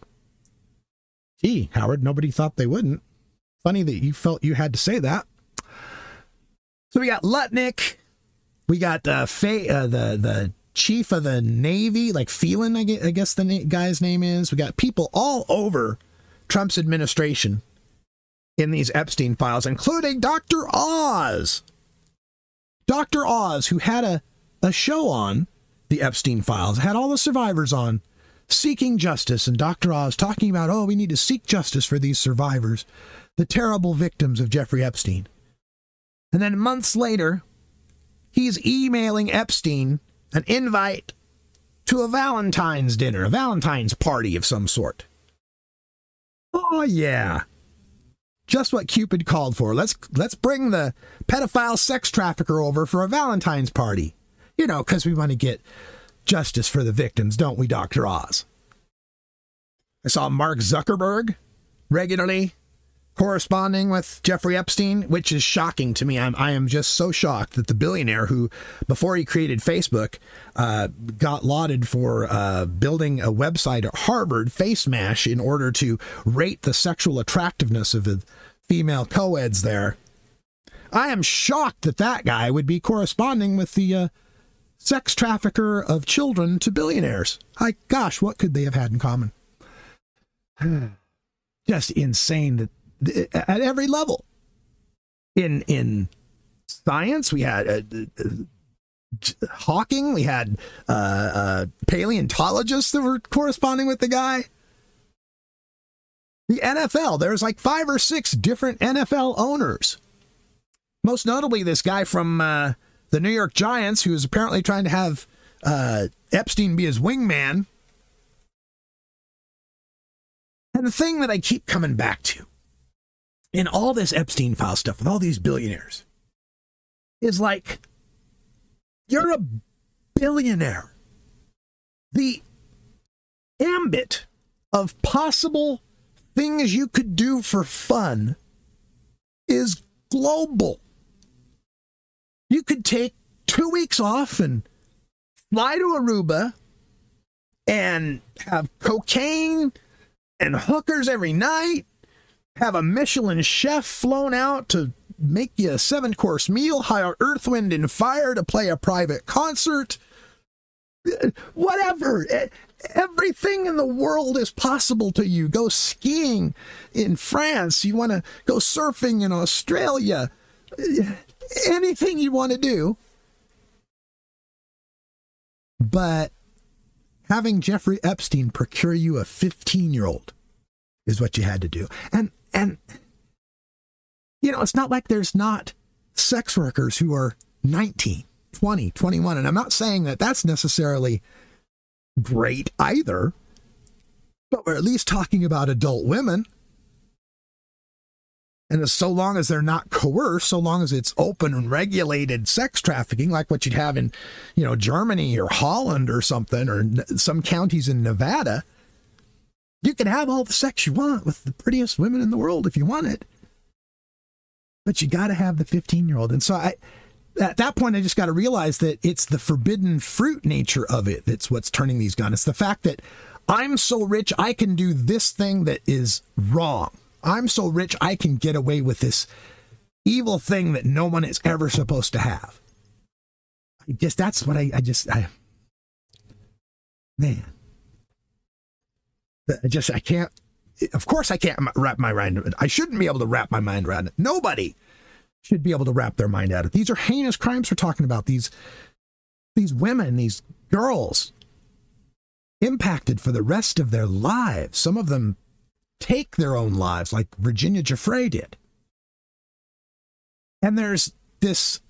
Gee, Howard, nobody thought they wouldn't. Funny that you felt you had to say that. So we got Lutnick. We got the chief of the Navy, like Phelan, I guess the guy's name is. We got people all over Trump's administration in these Epstein files, including Dr. Oz. Dr. Oz, who had a show on the Epstein files, had all the survivors on, seeking justice, and Dr. Oz talking about, we need to seek justice for these survivors, the terrible victims of Jeffrey Epstein. And then months later, he's emailing Epstein an invite to a Valentine's dinner, a Valentine's party of some sort. Oh, yeah. Just what Cupid called for. Let's bring the pedophile sex trafficker over for a Valentine's party. You know, because we want to get justice for the victims, don't we, Dr. Oz? I saw Mark Zuckerberg regularly corresponding with Jeffrey Epstein, which is shocking to me. I am just so shocked that the billionaire who, before he created Facebook, got lauded for building a website at Harvard, FaceMash, in order to rate the sexual attractiveness of the female co-eds there. I am shocked that that guy would be corresponding with the sex trafficker of children to billionaires. Gosh, what could they have had in common? Just insane that at every level. In science, we had Hawking, we had paleontologists that were corresponding with the guy. The NFL, there's like 5 or 6 different NFL owners. Most notably, this guy from the New York Giants, who is apparently trying to have Epstein be his wingman. And the thing that I keep coming back to in all this Epstein file stuff with all these billionaires is like, you're a billionaire. The ambit of possible things you could do for fun is global. You could take 2 weeks off and fly to Aruba and have cocaine and hookers every night, have a Michelin chef flown out to make you a 7-course meal, hire Earth, Wind, and Fire to play a private concert. Whatever. Everything in the world is possible to you. Go skiing in France. You want to go surfing in Australia. Anything you want to do. But having Jeffrey Epstein procure you a 15-year-old is what you had to do. And you know, it's not like there's not sex workers who are 19, 20, 21. And I'm not saying that that's necessarily great either, but we're at least talking about adult women. And so long as they're not coerced, so long as it's open and regulated sex trafficking, like what you'd have in, you know, Germany or Holland or something, or some counties in Nevada, you can have all the sex you want with the prettiest women in the world if you want it. But you got to have the 15-year-old. And so at that point, I just got to realize that it's the forbidden fruit nature of it that's what's turning these guns. It's the fact that I'm so rich, I can do this thing that is wrong. I'm so rich, I can get away with this evil thing that no one is ever supposed to have. I guess that's what I can't, of course I can't wrap my mind around it. I shouldn't be able to wrap my mind around it. Nobody should be able to wrap their mind around it. These are heinous crimes we're talking about. These women, these girls, impacted for the rest of their lives. Some of them take their own lives, like Virginia Giuffre did. And there's this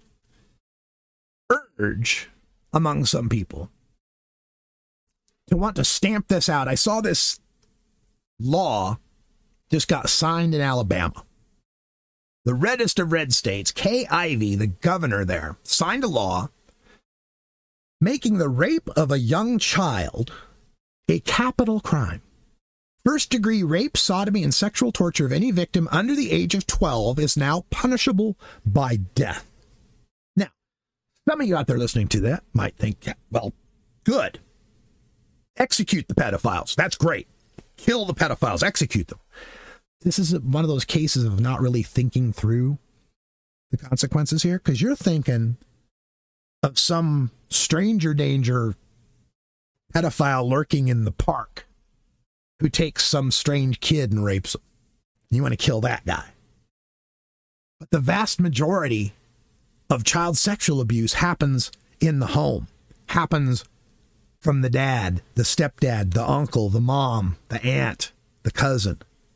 urge among some people to want to stamp this out. I saw this law just got signed in Alabama. The reddest of red states, Kay Ivey, the governor there, signed a law making the rape of a young child a capital crime. First-degree rape, sodomy, and sexual torture of any victim under the age of 12 is now punishable by death. Now, some of you out there listening to that might think, well, good. Execute the pedophiles. That's great. Kill the pedophiles. Execute them. This is one of those cases of not really thinking through the consequences here, because you're thinking of some stranger danger pedophile lurking in the park who takes some strange kid and rapes him. You want to kill that guy. But the vast majority of child sexual abuse happens in the home, happens from the dad, the stepdad, the uncle, the mom, the aunt, the cousin.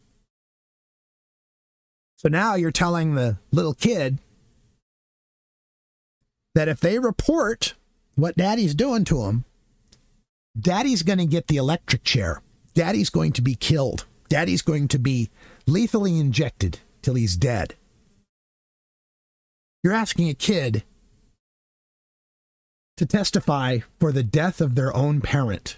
So now you're telling the little kid that if they report what daddy's doing to them, daddy's going to get the electric chair. Daddy's going to be killed. Daddy's going to be lethally injected till he's dead. You're asking a kid to testify for the death of their own parent.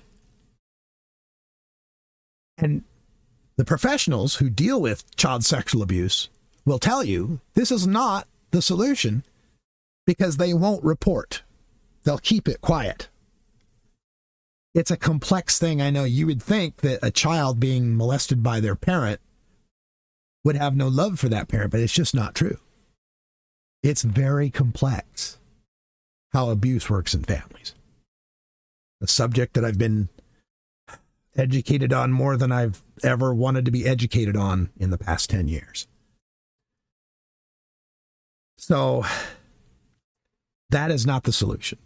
And the professionals who deal with child sexual abuse will tell you this is not the solution because they won't report. They'll keep it quiet. It's a complex thing. I know you would think that a child being molested by their parent would have no love for that parent, but it's just not true. It's very complex how abuse works in families. A subject that I've been educated on more than I've ever wanted to be educated on in the past 10 years. So that is not the solution.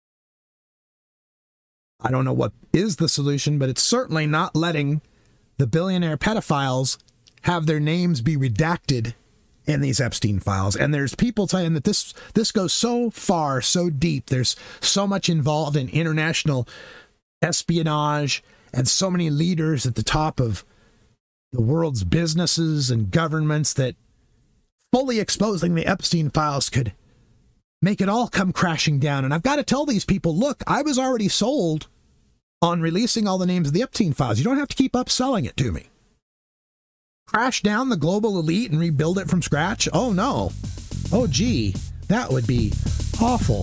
I don't know what is the solution, but it's certainly not letting the billionaire pedophiles have their names be redacted in these Epstein files. And there's people saying that this goes so far, so deep. There's so much involved in international espionage and so many leaders at the top of the world's businesses and governments that fully exposing the Epstein files could make it all come crashing down. And I've got to tell these people, look, I was already sold on releasing all the names of the Epstein files. You don't have to keep upselling it to me. Crash down the global elite and rebuild it from scratch? Oh, no. Oh, gee, that would be awful.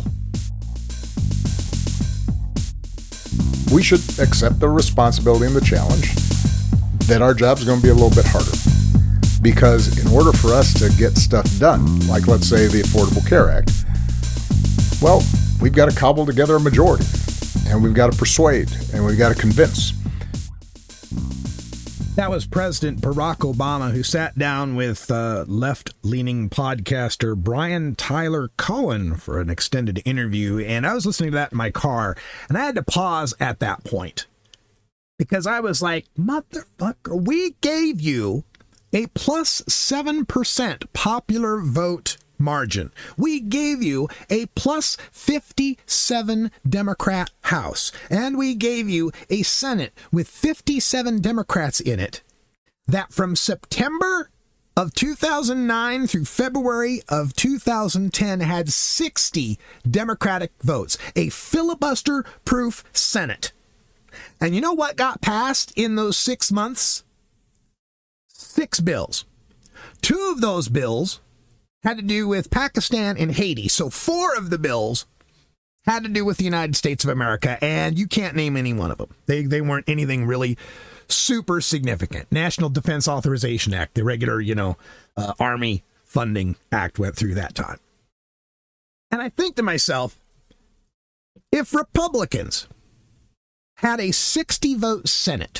We should accept the responsibility and the challenge that our job's going to be a little bit harder. Because in order for us to get stuff done, like let's say the Affordable Care Act, well, we've got to cobble together a majority, and we've got to persuade, and we've got to convince. That was President Barack Obama, who sat down with left-leaning podcaster Brian Tyler Cohen for an extended interview, and I was listening to that in my car, and I had to pause at that point, because I was like, motherfucker, we gave you a plus 7% popular vote margin. We gave you a plus 57 Democrat House, and we gave you a Senate with 57 Democrats in it that from September of 2009 through February of 2010 had 60 Democratic votes, a filibuster-proof Senate. And you know what got passed in those 6 months? 6 bills. 2 of those bills had to do with Pakistan and Haiti. So 4 of the bills had to do with the United States of America, and you can't name any one of them. They weren't anything really super significant. National Defense Authorization Act, the regular, Army Funding Act went through that time. And I think to myself, if Republicans had a 60-vote Senate,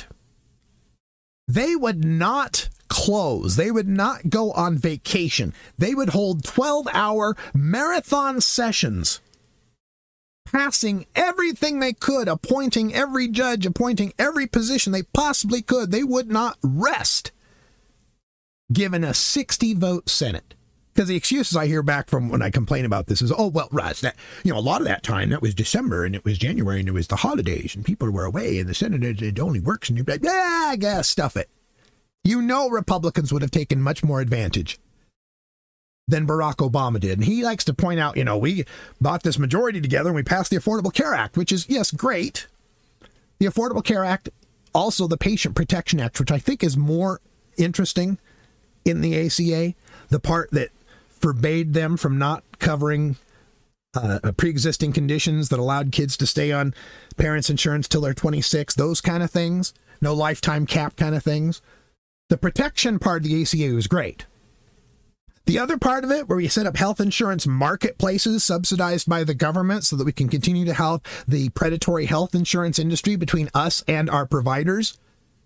they would not close. They would not go on vacation. They would hold 12-hour marathon sessions, passing everything they could, appointing every judge, appointing every position they possibly could. They would not rest, given a 60-vote Senate. Because the excuses I hear back from when I complain about this is, oh, well, Russ, that, a lot of that time, that was December, and it was January, and it was the holidays, and people were away, and the Senate, it only works, and you're like, yeah, I guess, stuff it. Republicans would have taken much more advantage than Barack Obama did. And he likes to point out, we bought this majority together and we passed the Affordable Care Act, which is, yes, great. The Affordable Care Act, also the Patient Protection Act, which I think is more interesting in the ACA, the part that forbade them from not covering pre-existing conditions that allowed kids to stay on parents' insurance till they're 26, those kind of things, no lifetime cap kind of things. The protection part of the ACA was great. The other part of it, where we set up health insurance marketplaces subsidized by the government so that we can continue to have the predatory health insurance industry between us and our providers,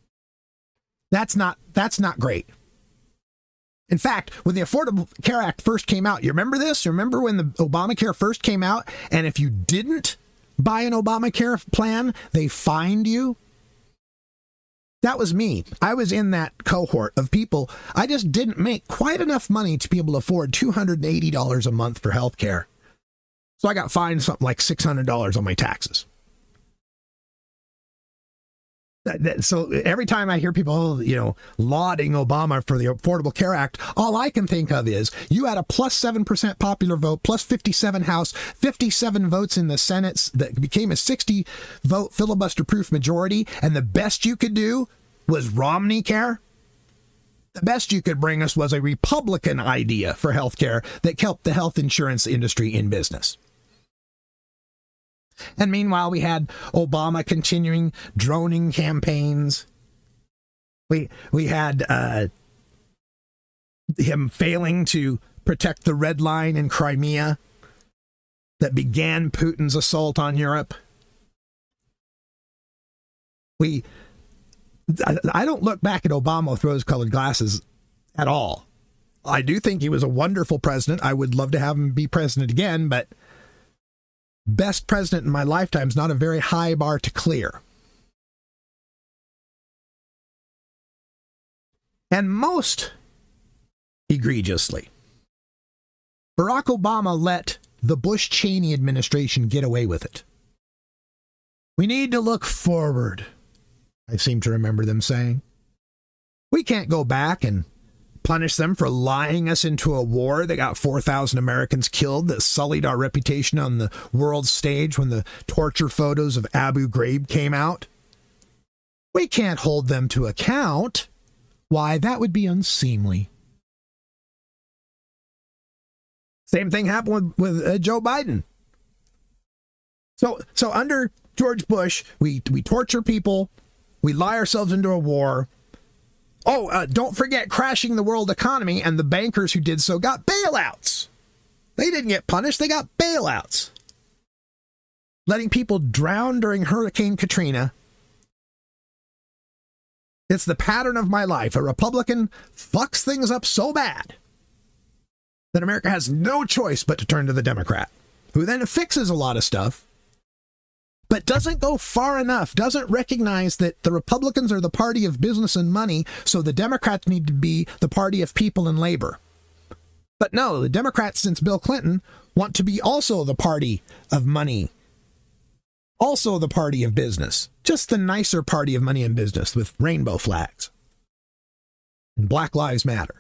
that's not great. In fact, when the Affordable Care Act first came out, you remember this? You remember when the Obamacare first came out, and if you didn't buy an Obamacare plan, they fined you? That was me. I was in that cohort of people. I just didn't make quite enough money to be able to afford $280 a month for health care. So I got fined something like $600 on my taxes. So every time I hear people, lauding Obama for the Affordable Care Act, all I can think of is you had a plus 7% popular vote, plus 57 House, 57 votes in the Senate that became a 60-vote filibuster-proof majority, and the best you could do was Romney Care. The best you could bring us was a Republican idea for health care that kept the health insurance industry in business. And meanwhile, we had Obama continuing droning campaigns. We had him failing to protect the red line in Crimea that began Putin's assault on Europe. I don't look back at Obama with rose-colored glasses at all. I do think he was a wonderful president. I would love to have him be president again, but best president in my lifetime is not a very high bar to clear. And most egregiously, Barack Obama let the Bush-Cheney administration get away with it. We need to look forward, I seem to remember them saying. We can't go back and punish them for lying us into a war that got 4,000 Americans killed, that sullied our reputation on the world stage when the torture photos of Abu Ghraib came out. We can't hold them to account. Why, that would be unseemly. Same thing happened with Joe Biden. So under George Bush, we torture people, we lie ourselves into a war. Don't forget crashing the world economy, and the bankers who did so got bailouts. They didn't get punished, they got bailouts. Letting people drown during Hurricane Katrina. It's the pattern of my life. A Republican fucks things up so bad that America has no choice but to turn to the Democrat, who then fixes a lot of stuff, but doesn't go far enough, doesn't recognize that the Republicans are the party of business and money, so the Democrats need to be the party of people and labor. But no, the Democrats, since Bill Clinton, want to be also the party of money, also the party of business, just the nicer party of money and business with rainbow flags. And Black Lives Matter.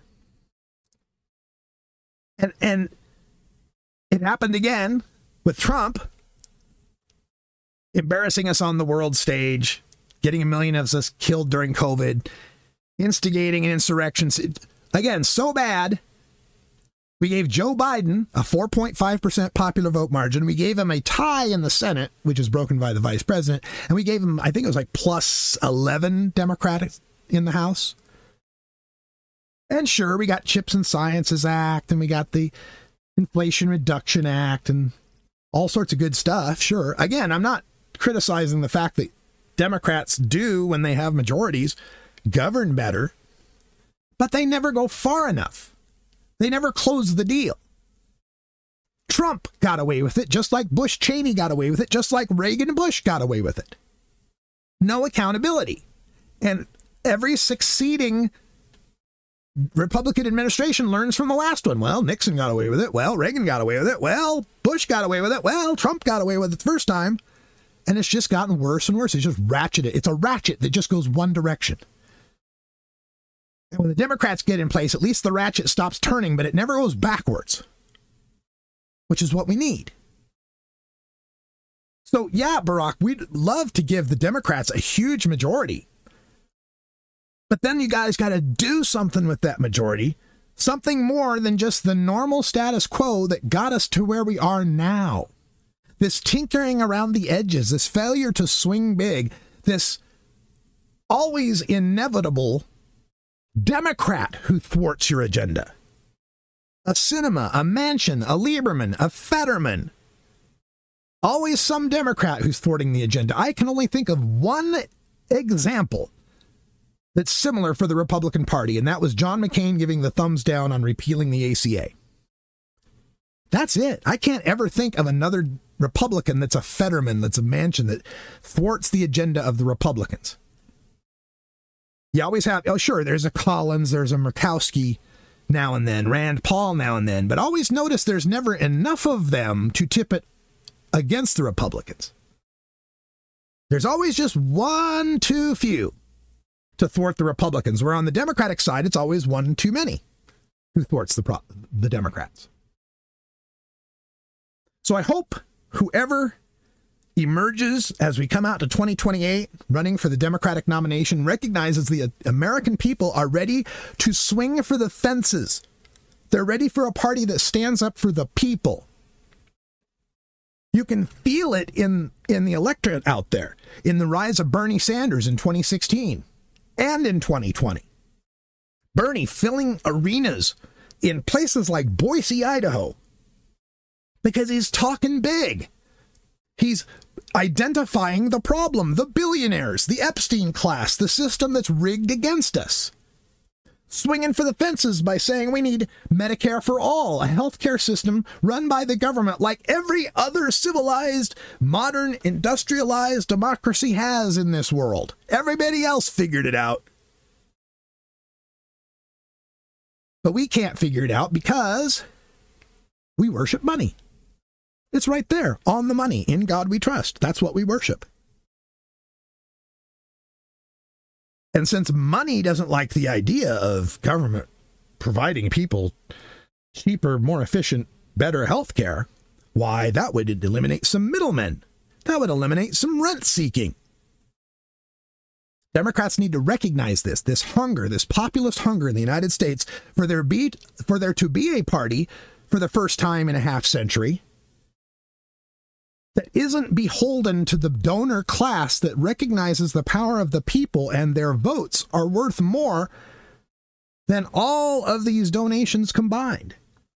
And it happened again with Trump, embarrassing us on the world stage, getting 1 million of us killed during COVID, instigating an insurrection. Again, so bad, we gave Joe Biden a 4.5% popular vote margin. We gave him a tie in the Senate, which is broken by the vice president. And we gave him, I think it was like plus 11 Democrats in the House. And sure, we got Chips and Sciences Act, and we got the Inflation Reduction Act, and all sorts of good stuff. Sure. Again, I'm not criticizing the fact that Democrats do, when they have majorities, govern better, but they never go far enough. They never close the deal. Trump got away with it, just like Bush Cheney got away with it, just like Reagan and Bush got away with it. No accountability. And every succeeding Republican administration learns from the last one. Well, Nixon got away with it. Well, Reagan got away with it. Well, Bush got away with it. Well, Trump got away with it the first time. And it's just gotten worse and worse. It's just ratcheted. It's a ratchet that just goes one direction. And when the Democrats get in place, at least the ratchet stops turning, but it never goes backwards, which is what we need. So, yeah, Barack, we'd love to give the Democrats a huge majority. But then you guys got to do something with that majority, something more than just the normal status quo that got us to where we are now. This tinkering around the edges, this failure to swing big, this always inevitable Democrat who thwarts your agenda. A Sinema, a Manchin, a Lieberman, a Fetterman. Always some Democrat who's thwarting the agenda. I can only think of one example that's similar for the Republican Party, and that was John McCain giving the thumbs down on repealing the ACA. That's it. I can't ever think of another Republican that's a Fetterman, that's a Manchin, that thwarts the agenda of the Republicans. You always have, sure, there's a Collins, there's a Murkowski now and then, Rand Paul now and then, but always notice there's never enough of them to tip it against the Republicans. There's always just one too few to thwart the Republicans, where on the Democratic side, it's always one too many who thwarts the Democrats. So I hope whoever emerges as we come out to 2028 running for the Democratic nomination recognizes the American people are ready to swing for the fences. They're ready for a party that stands up for the people. You can feel it in the electorate out there, in the rise of Bernie Sanders in 2016 and in 2020. Bernie filling arenas in places like Boise, Idaho, because he's talking big. He's identifying the problem, the billionaires, the Epstein class, the system that's rigged against us. Swinging for the fences by saying we need Medicare for all, a healthcare system run by the government like every other civilized, modern, industrialized democracy has in this world. Everybody else figured it out. But we can't figure it out because we worship money. It's right there on the money. In God we trust. That's what we worship. And since money doesn't like the idea of government providing people cheaper, more efficient, better health care, why, that would eliminate some middlemen. That would eliminate some rent seeking. Democrats need to recognize this hunger, this populist hunger in the United States for there to be a party for the first time in a half century that isn't beholden to the donor class, that recognizes the power of the people and their votes are worth more than all of these donations combined.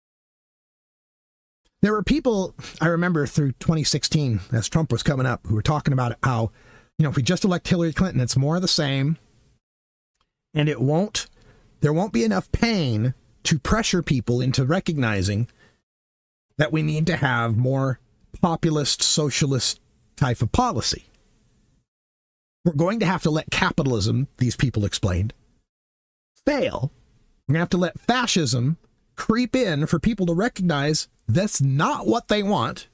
There were people, I remember through 2016, as Trump was coming up, who were talking about how, if we just elect Hillary Clinton, it's more of the same, and there won't be enough pain to pressure people into recognizing that we need to have more populist, socialist type of policy. We're going to have to let capitalism, these people explained, fail. We're going to have to let fascism creep in for people to recognize that's not what they want,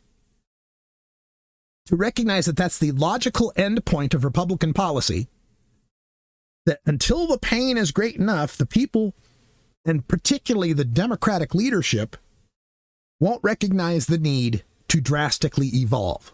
to recognize that that's the logical end point of Republican policy, that until the pain is great enough, the people, and particularly the Democratic leadership, won't recognize the need to drastically evolve.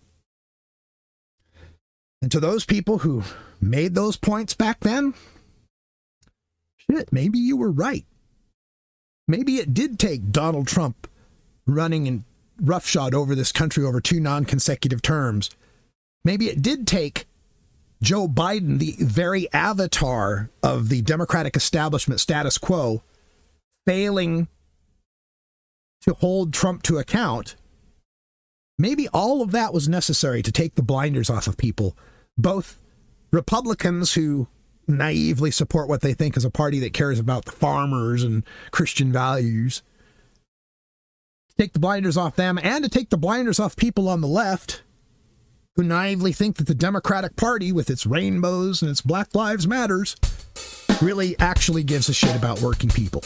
And to those people who made those points back then, shit, maybe you were right. Maybe it did take Donald Trump running in roughshod over this country over 2 non-consecutive terms. Maybe it did take Joe Biden, the very avatar of the Democratic establishment status quo, failing to hold Trump to account. Maybe all of that was necessary to take the blinders off of people, both Republicans who naively support what they think is a party that cares about the farmers and Christian values, to take the blinders off them, and to take the blinders off people on the left who naively think that the Democratic Party, with its rainbows and its Black Lives Matters, really actually gives a shit about working people.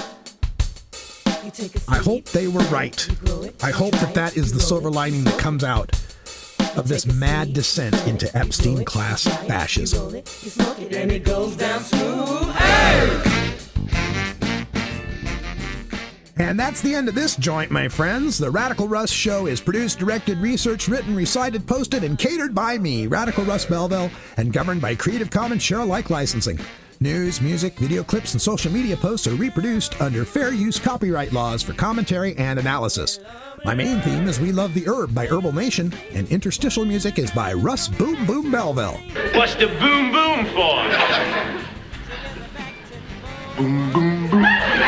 I hope they were right. I hope that is the silver lining that comes out of this mad descent into Epstein class fascism. And that's the end of this joint, my friends. The Radical Russ Show is produced, directed, researched, written, recited, posted, and catered by me, Radical Russ Belville, and governed by Creative Commons Share-alike licensing. News, music, video clips, and social media posts are reproduced under fair use copyright laws for commentary and analysis. My main theme is We Love the Herb by Herbal Nation, and interstitial music is by Russ Boom Boom Belville. What's the boom boom for? Boom, boom, boom.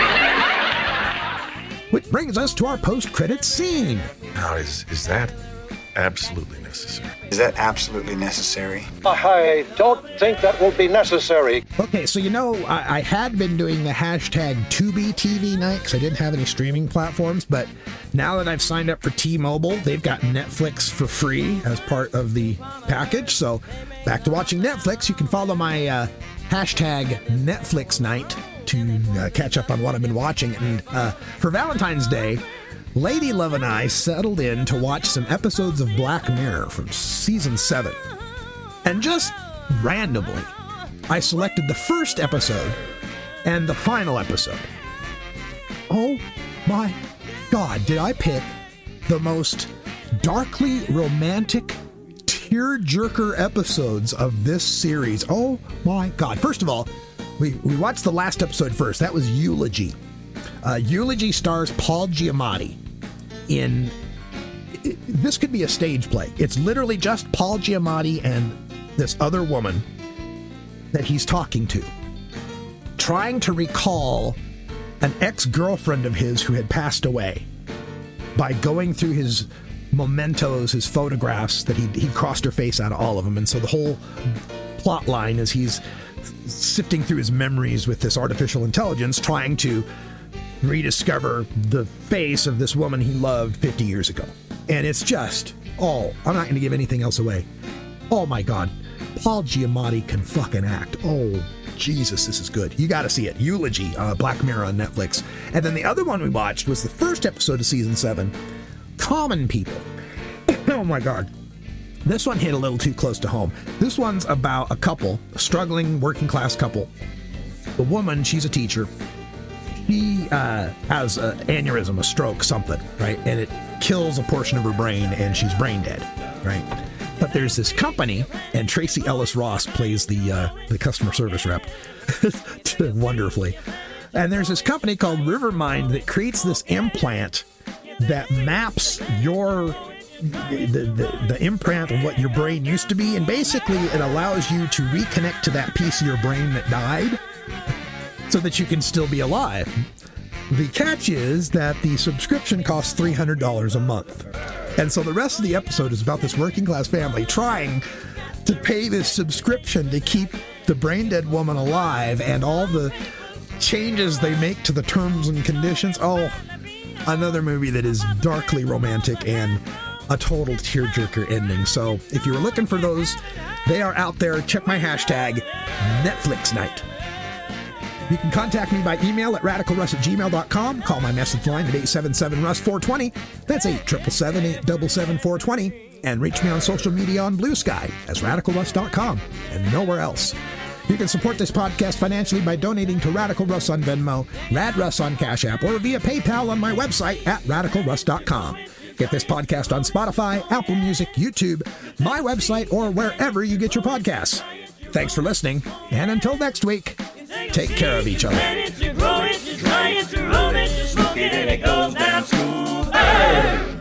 Which brings us to our post-credits scene. Now, is that absolutely necessary? Is that absolutely necessary? I don't think that will be necessary. Okay, so I had been doing the hashtag TubiTV night because I didn't have any streaming platforms, but now that I've signed up for T-Mobile, they've got Netflix for free as part of the package. So back to watching Netflix. You can follow my hashtag Netflix night to catch up on what I've been watching. And for Valentine's Day, Lady Love and I settled in to watch some episodes of Black Mirror from season 7. And just randomly, I selected the first episode and the final episode. Oh my God, did I pick the most darkly romantic tear-jerker episodes of this series. Oh my God. First of all, we watched the last episode first. That was Eulogy. Eulogy stars Paul Giamatti in... This could be a stage play. It's literally just Paul Giamatti and this other woman that he's talking to, trying to recall an ex-girlfriend of his who had passed away by going through his mementos, his photographs, that he crossed her face out of all of them. And so the whole plot line is he's sifting through his memories with this artificial intelligence, trying to rediscover the face of this woman he loved 50 years ago. And it's just, I'm not going to give anything else away. Oh my God. Paul Giamatti can fucking act. Oh, Jesus, this is good. You got to see it. Eulogy, Black Mirror on Netflix. And then the other one we watched was the first episode of season 7, Common People. Oh my God. This one hit a little too close to home. This one's about a couple, a struggling working class couple. The woman, she's a teacher. She has an aneurysm, a stroke, something, right? And it kills a portion of her brain and she's brain dead, right? But there's this company, and Tracy Ellis Ross plays the customer service rep wonderfully. And there's this company called Rivermind that creates this implant that maps the imprint of what your brain used to be, and basically it allows you to reconnect to that piece of your brain that died so that you can still be alive. The catch is that the subscription costs $300 a month. And so the rest of the episode is about this working class family trying to pay this subscription to keep the brain dead woman alive, and all the changes they make to the terms and conditions. Oh, another movie that is darkly romantic and a total tearjerker ending. So if you were looking for those, they are out there. Check my hashtag, Netflix Night. You can contact me by email at radicalruss@gmail.com. Call my message line at 877-RUSS-420. That's 877-877-420. And reach me on social media on Blue Sky as radicalruss.com and nowhere else. You can support this podcast financially by donating to Radical Russ on Venmo, Rad Russ on Cash App, or via PayPal on my website at radicalruss.com. Get this podcast on Spotify, Apple Music, YouTube, my website, or wherever you get your podcasts. Thanks for listening, and until next week, take care of each other. You're trying to roll it, you're smoking, and it goes down smooth.